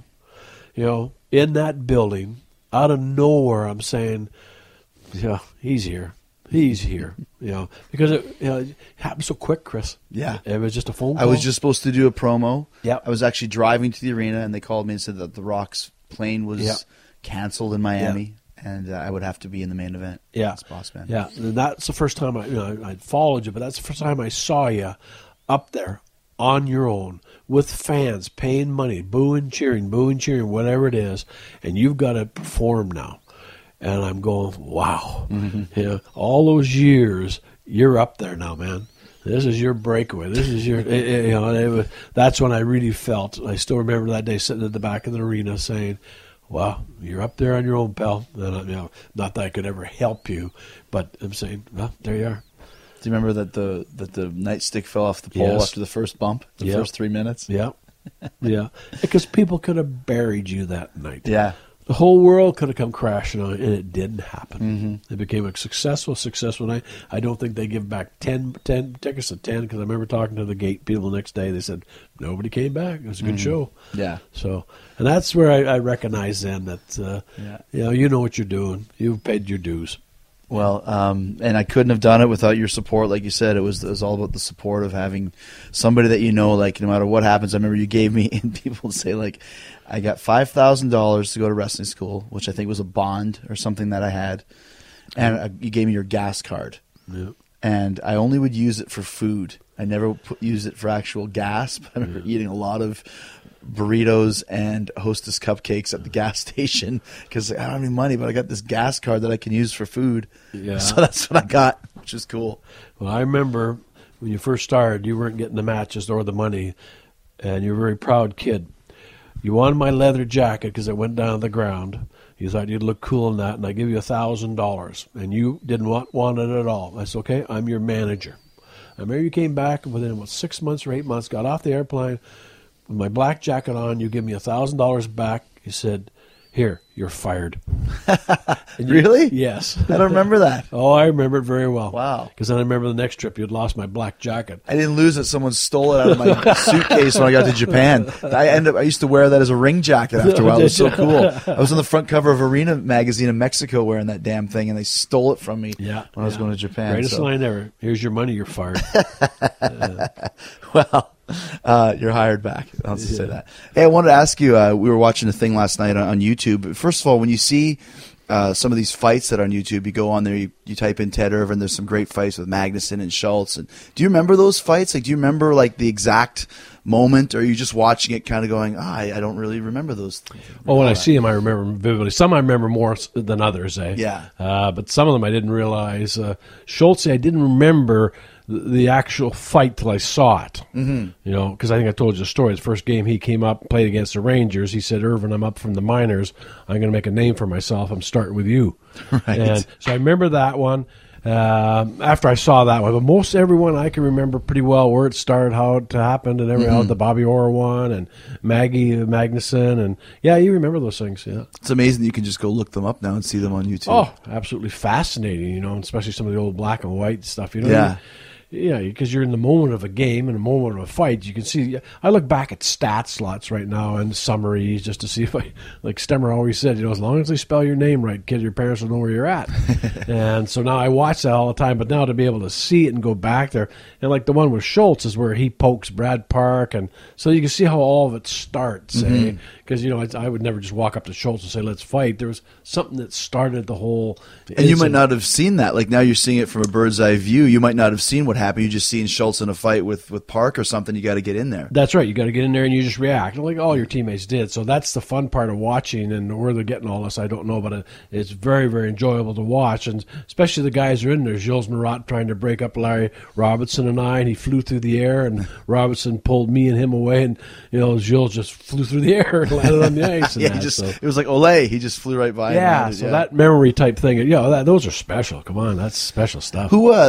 In that building, out of nowhere, I'm saying, yeah, he's here. He's here, because it happened so quick, Chris. Yeah. It was just a phone call. I was just supposed to do a promo. Yeah. I was actually driving to the arena, and they called me and said that The Rock's plane was canceled in Miami, and I would have to be in the main event. Yeah. As boss man. Yeah. And that's the first time I'd followed you, but that's the first time I saw you up there on your own with fans paying money, booing, cheering, whatever it is, and you've got to perform now. And I'm going, wow. All those years, you're up there now, man. This is your breakaway. This is your, that's when I really felt. I still remember that day sitting at the back of the arena saying, wow, you're up there on your own, pal. And, not that I could ever help you, but I'm saying, well, there you are. Do you remember that the nightstick fell off the pole after the first bump, the first 3 minutes? Yeah. Yeah. Because people could have buried you that night. Yeah. The whole world could have come crashing on it, and it didn't happen. It became a successful night. I don't think they give back 10 tickets to 10 because I remember talking to the gate people the next day. They said, nobody came back. It was a good show. Yeah. So, and that's where I recognize then that, you know what you're doing. You've paid your dues. Well, and I couldn't have done it without your support. Like you said, it was all about the support of having somebody that like no matter what happens. I remember you gave me, and people would say, like, I got $5,000 to go to wrestling school, which I think was a bond or something that I had, and you gave me your gas card. Yeah. And I only would use it for food. I never used it for actual gas, but I remember eating a lot of burritos and Hostess cupcakes at the gas station because I don't have any money, but I got this gas card that I can use for food. Yeah. So that's what I got, which is cool. Well, I remember when you first started, you weren't getting the matches or the money, and you're a very proud kid. You wanted my leather jacket because it went down to the ground. You thought you'd look cool in that, and I give you $1,000, and you didn't want it at all. I said, okay, I'm your manager. I remember you came back, and within about 6 months or 8 months, got off the airplane with my black jacket on. You give me $1,000 back. You said, here, you're fired. Really? Yes. I don't remember that. Oh, I remember it very well. Wow. Because then I remember the next trip, you'd lost my black jacket. I didn't lose it. Someone stole it out of my suitcase when I got to Japan. I used to wear that as a ring jacket after a while. It was so cool. I was on the front cover of Arena magazine in Mexico wearing that damn thing, and they stole it from me when I was going to Japan. Greatest line ever. Here's your money, you're fired. Well, you're hired back. I'll just say that. Hey, I wanted to ask you, we were watching a thing last night on YouTube. First of all, when you see some of these fights that are on YouTube, you go on there, you type in Ted Irvin, there's some great fights with Magnuson and Schultz. And do you remember those fights? Like, do you remember like the exact moment, or are you just watching it kind of going, I don't really remember those things? Well, when I see them, I remember them vividly. Some I remember more than others, eh? Yeah. But some of them I didn't realize. Schultz, I didn't remember the actual fight till I saw it. Mm-hmm. Because I think I told you the story. His first game, he came up, played against the Rangers. He said, Irvin, I'm up from the minors. I'm going to make a name for myself. I'm starting with you. Right. And so I remember that one. After I saw that one, but most everyone I can remember pretty well where it started, how it happened, and how the Bobby Orr one and Maggie Magnuson, and you remember those things. Yeah, it's amazing that you can just go look them up now and see them on YouTube. Oh, absolutely fascinating, especially some of the old black and white stuff. Yeah, because you're in the moment of a game and a moment of a fight. You can see. I look back at stat slots right now and summaries just to see if I, like Stemmer always said, as long as they spell your name right, kid, your parents will know where you're at. And so now I watch that all the time. But now to be able to see it and go back there, and like the one with Schultz is where he pokes Brad Park, and so you can see how all of it starts. Because I would never just walk up to Schultz and say, "Let's fight." There was something that started the whole. And you might not have seen that. Like now you're seeing it from a bird's eye view. You might not have seen what happened. You just seen Schultz in a fight with Park or something. You got to get in there. That's right. You got to get in there and you just react, like all your teammates did. So that's the fun part of watching. And where they're getting all this, I don't know, but it's very, very enjoyable to watch. And especially the guys who are in there. Gilles Marotte trying to break up Larry Robinson and I, and he flew through the air, and Robinson pulled me and him away, and Gilles just flew through the air and landed on the ice. Yeah, it was like Olay. He just flew right by. Yeah, so that memory type thing, those are special. Come on, that's special stuff.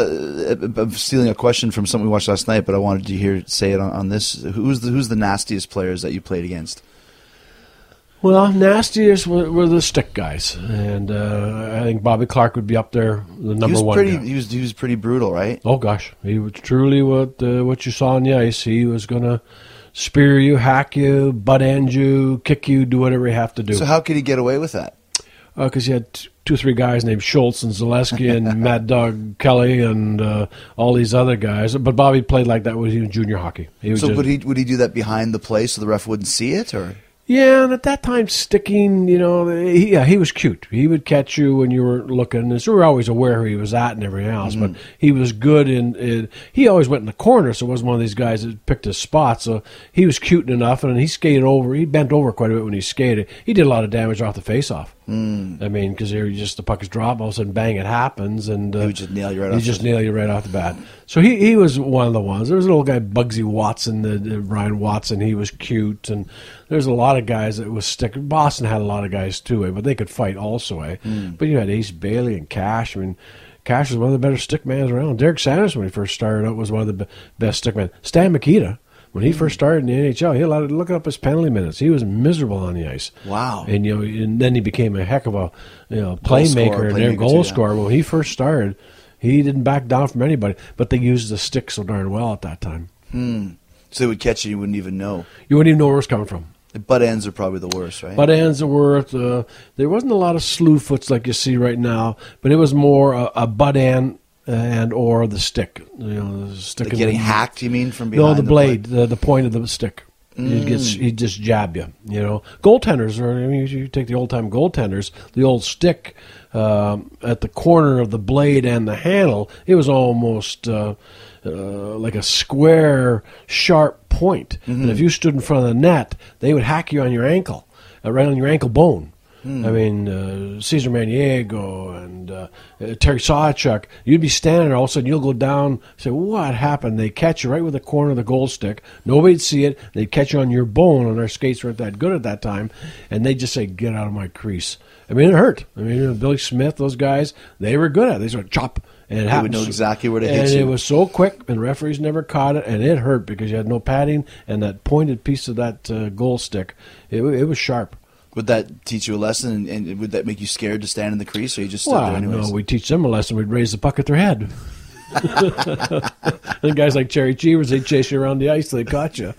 I'm stealing a question from something we watched last night, but I wanted to say it on this. Who's the nastiest players that you played against? Well, nastiest were the stick guys, and I think Bobby Clark would be up there, the number one guy. He was pretty brutal, right? Oh gosh, he was truly what you saw on the ice. He was gonna spear you, hack you, butt end you, kick you, do whatever you have to do. So how could he get away with that? Because you had 2 or 3 guys named Schultz and Zaleski and Mad Dog Kelly and all these other guys. But Bobby played like that when he was in junior hockey. Would he do that behind the play so the ref wouldn't see it, or? Yeah, and at that time, sticking, he was cute. He would catch you when you were looking. And so we were always aware where he was at and everything else. Mm-hmm. But he was good he always went in the corner, so it wasn't one of these guys that picked his spot. So he was cute enough, and he skated over. He bent over quite a bit when he skated. He did a lot of damage off the face-off. I mean, because the puck is dropped, all of a sudden, bang, it happens, and he would just nail you right off the bat. So he was one of the ones. There was a little guy, Bugsy Watson, Ryan Watson. He was cute, and there's a lot of guys that was stick. Boston had a lot of guys too, but they could fight also. But you had Ace Bailey and Cash. I mean, Cash was one of the better stickmans around. Derek Sanders, when he first started out, was one of the best stickmen. Stan Mikita. When he first started in the NHL, he allowed to look up his penalty minutes. He was miserable on the ice. Wow! And and then he became a heck of a playmaker and their goal scorer. When he first started, he didn't back down from anybody. But they used the stick so darn well at that time. So they would catch you wouldn't even know. You wouldn't even know where it was coming from. The butt ends are probably the worst, right? Butt ends are worst. There wasn't a lot of slew foots like you see right now, but it was more a butt end. Or the stick, the stick. Like getting hacked, you mean, from behind? No, the blade, the point of the stick. He'd just jab you. Goaltenders you take the old time goaltenders, the old stick at the corner of the blade and the handle. It was almost like a square, sharp point. And if you stood in front of the net, they would hack you on your ankle, right on your ankle bone. I mean, Cesar Maniego and Terry Sawchuk, you'd be standing there, all of a sudden you'll go down, say, what happened? They catch you right with the corner of the goal stick. Nobody'd see it. They'd catch you on your bone, and our skates weren't that good at that time, and they'd just say, get out of my crease. I mean, it hurt. I mean, Billy Smith, those guys, they were good at it. They sort of chop, and it happened. They would know exactly where to hit you. And it was so quick, and referees never caught it, and it hurt because you had no padding, and that pointed piece of that goal stick, it was sharp. Would that teach you a lesson, and would that make you scared to stand in the crease, or you just stood there anyways? No, we'd teach them a lesson. We'd raise the puck at their head. And guys like Cherry Cheevers, they'd chase you around the ice till they caught you.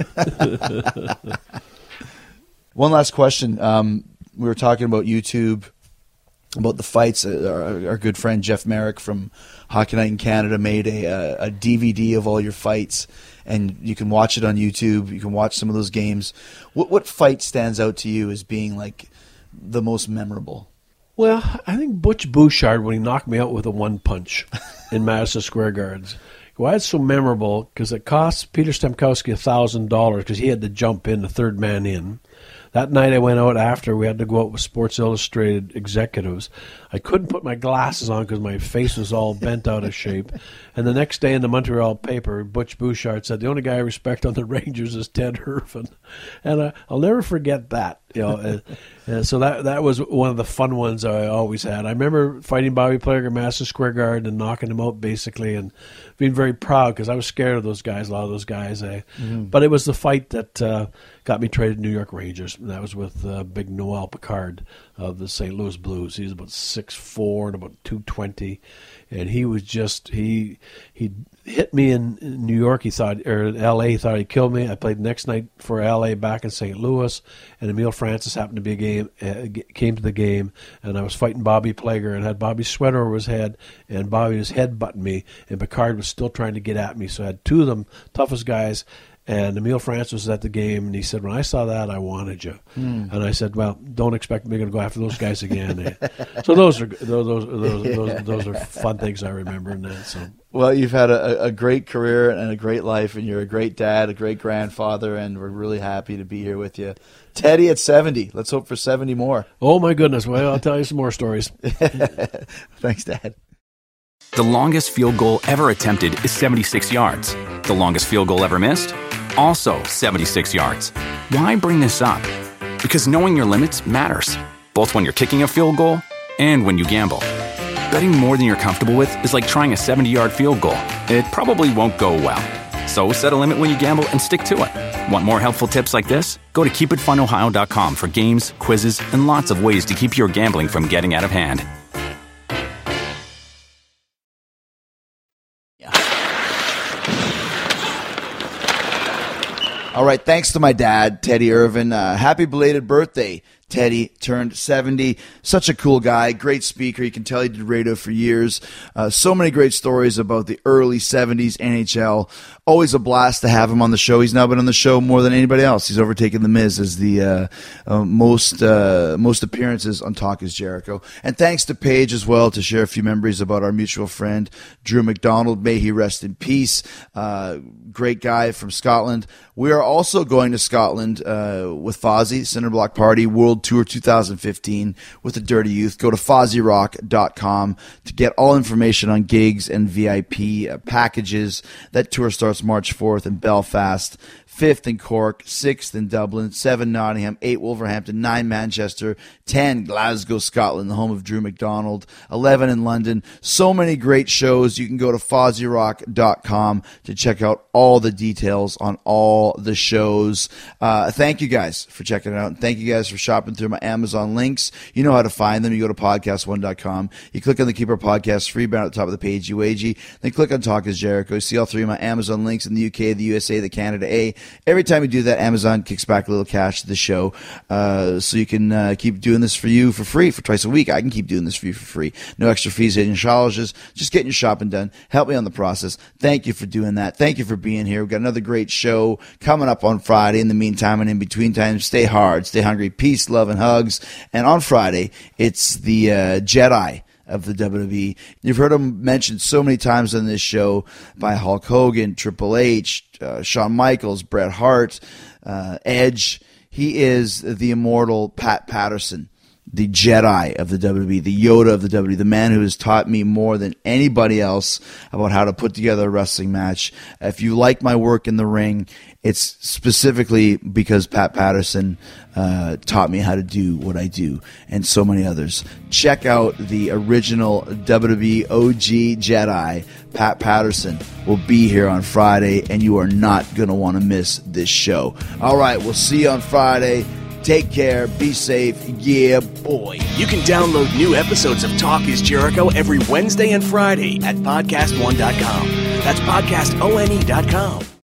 One last question. We were talking about YouTube, about the fights. Our good friend Jeff Merrick from Hockey Night in Canada made a DVD of all your fights, and you can watch it on YouTube. You can watch some of those games. What fight stands out to you as being like the most memorable? Well, I think Butch Bouchard, when he knocked me out with a one punch in Madison Square Gardens. Why it's so memorable, because it cost Peter Stemkowski $1,000 because he had to jump in, the third man in. That night I went out after. We had to go out with Sports Illustrated executives. I couldn't put my glasses on because my face was all bent out of shape. And the next day in the Montreal paper, Butch Bouchard said, the only guy I respect on the Rangers is Ted Herfin. And I'll never forget that. So that was one of the fun ones I always had. I remember fighting Bobby Plager at Madison Square Garden and knocking him out basically, and being very proud because I was scared of those guys, a lot of those guys. But it was the fight that got me traded to New York Rangers. And that was with big Noel Picard of the St. Louis Blues. He was about 6'4" and about 220, and he was just he hit me in New York. He thought, or L.A. He thought he killed me. I played the next night for L.A. back in St. Louis, and Emile Francis happened to be came to the game, and I was fighting Bobby Plager and had Bobby's sweater over his head, and Bobby was headbutting me, and Picard was still trying to get at me. So I had two of them toughest guys. And Emile Francis was at the game, and he said, "When I saw that, I wanted you." And I said, "Well, don't expect me to go after those guys again." So those are fun things I remember. And that, so. Well, you've had a great career and a great life, and you're a great dad, a great grandfather, and we're really happy to be here with you. Teddy at 70. Let's hope for 70 more. Oh, my goodness. Well, I'll tell you some more stories. Thanks, Dad. The longest field goal ever attempted is 76 yards. The longest field goal ever missed? Also 76 yards. Why bring this up? Because knowing your limits matters, both when you're kicking a field goal and when you gamble. Betting more than you're comfortable with is like trying a 70-yard field goal. It probably won't go well. So set a limit when you gamble and stick to it. Want more helpful tips like this? Go to keepitfunohio.com for games, quizzes, and lots of ways to keep your gambling from getting out of hand. All right, thanks to my dad, Teddy Irvin. Happy belated birthday. Teddy turned 70. Such a cool guy, great speaker. You can tell he did radio for years. So many great stories about the early 70s NHL. Always a blast to have him on the show. He's now been on the show more than anybody else. He's overtaken The Miz as the most appearances on Talk is Jericho. And thanks to Paige as well to share a few memories about our mutual friend, Drew McDonald. May he rest in peace. Great guy from Scotland. We are also going to Scotland with Fozzy, Cinderblock Party, World Tour 2015 with the Dirty Youth. Go to FozzyRock.com to get all information on gigs and VIP packages. That tour starts March 4th in Belfast, 5th in Cork, 6th in Dublin, 7 Nottingham, 8 Wolverhampton, 9 Manchester, 10 Glasgow, Scotland, the home of Drew McDonald, 11 in London. So many great shows. You can go to FozzyRock.com to check out all the details on all the shows. Thank you guys for checking it out. And thank you guys for shopping through my Amazon links. You know how to find them. You go to podcast1.com. You click on the Keep Our Podcast free banner at the top of the page, UAG. Then click on Talk is Jericho. You see all three of my Amazon links in the UK, the USA, the Canada A. Every time you do that, Amazon kicks back a little cash to the show. So you can keep doing this for you for free for twice a week. I can keep doing this for you for free. No extra fees, hidden charges. Just getting your shopping done. Help me on the process. Thank you for doing that. Thank you for being here. We've got another great show coming up on Friday. In the meantime and in between time, stay hard, stay hungry. Peace, love, and hugs. And on Friday, it's the Jedi of the WWE. You've heard him mentioned so many times on this show by Hulk Hogan, Triple H, Shawn Michaels, Bret Hart, Edge. He is the immortal Pat Patterson, the Jedi of the WWE, the Yoda of the WWE, the man who has taught me more than anybody else about how to put together a wrestling match. If you like my work in the ring, it's specifically because Pat Patterson taught me how to do what I do, and so many others. Check out the original WWE OG Jedi. Pat Patterson will be here on Friday, and you are not going to want to miss this show. All right, we'll see you on Friday. Take care. Be safe. Yeah, boy. You can download new episodes of Talk is Jericho every Wednesday and Friday at podcastone.com. That's podcastone.com.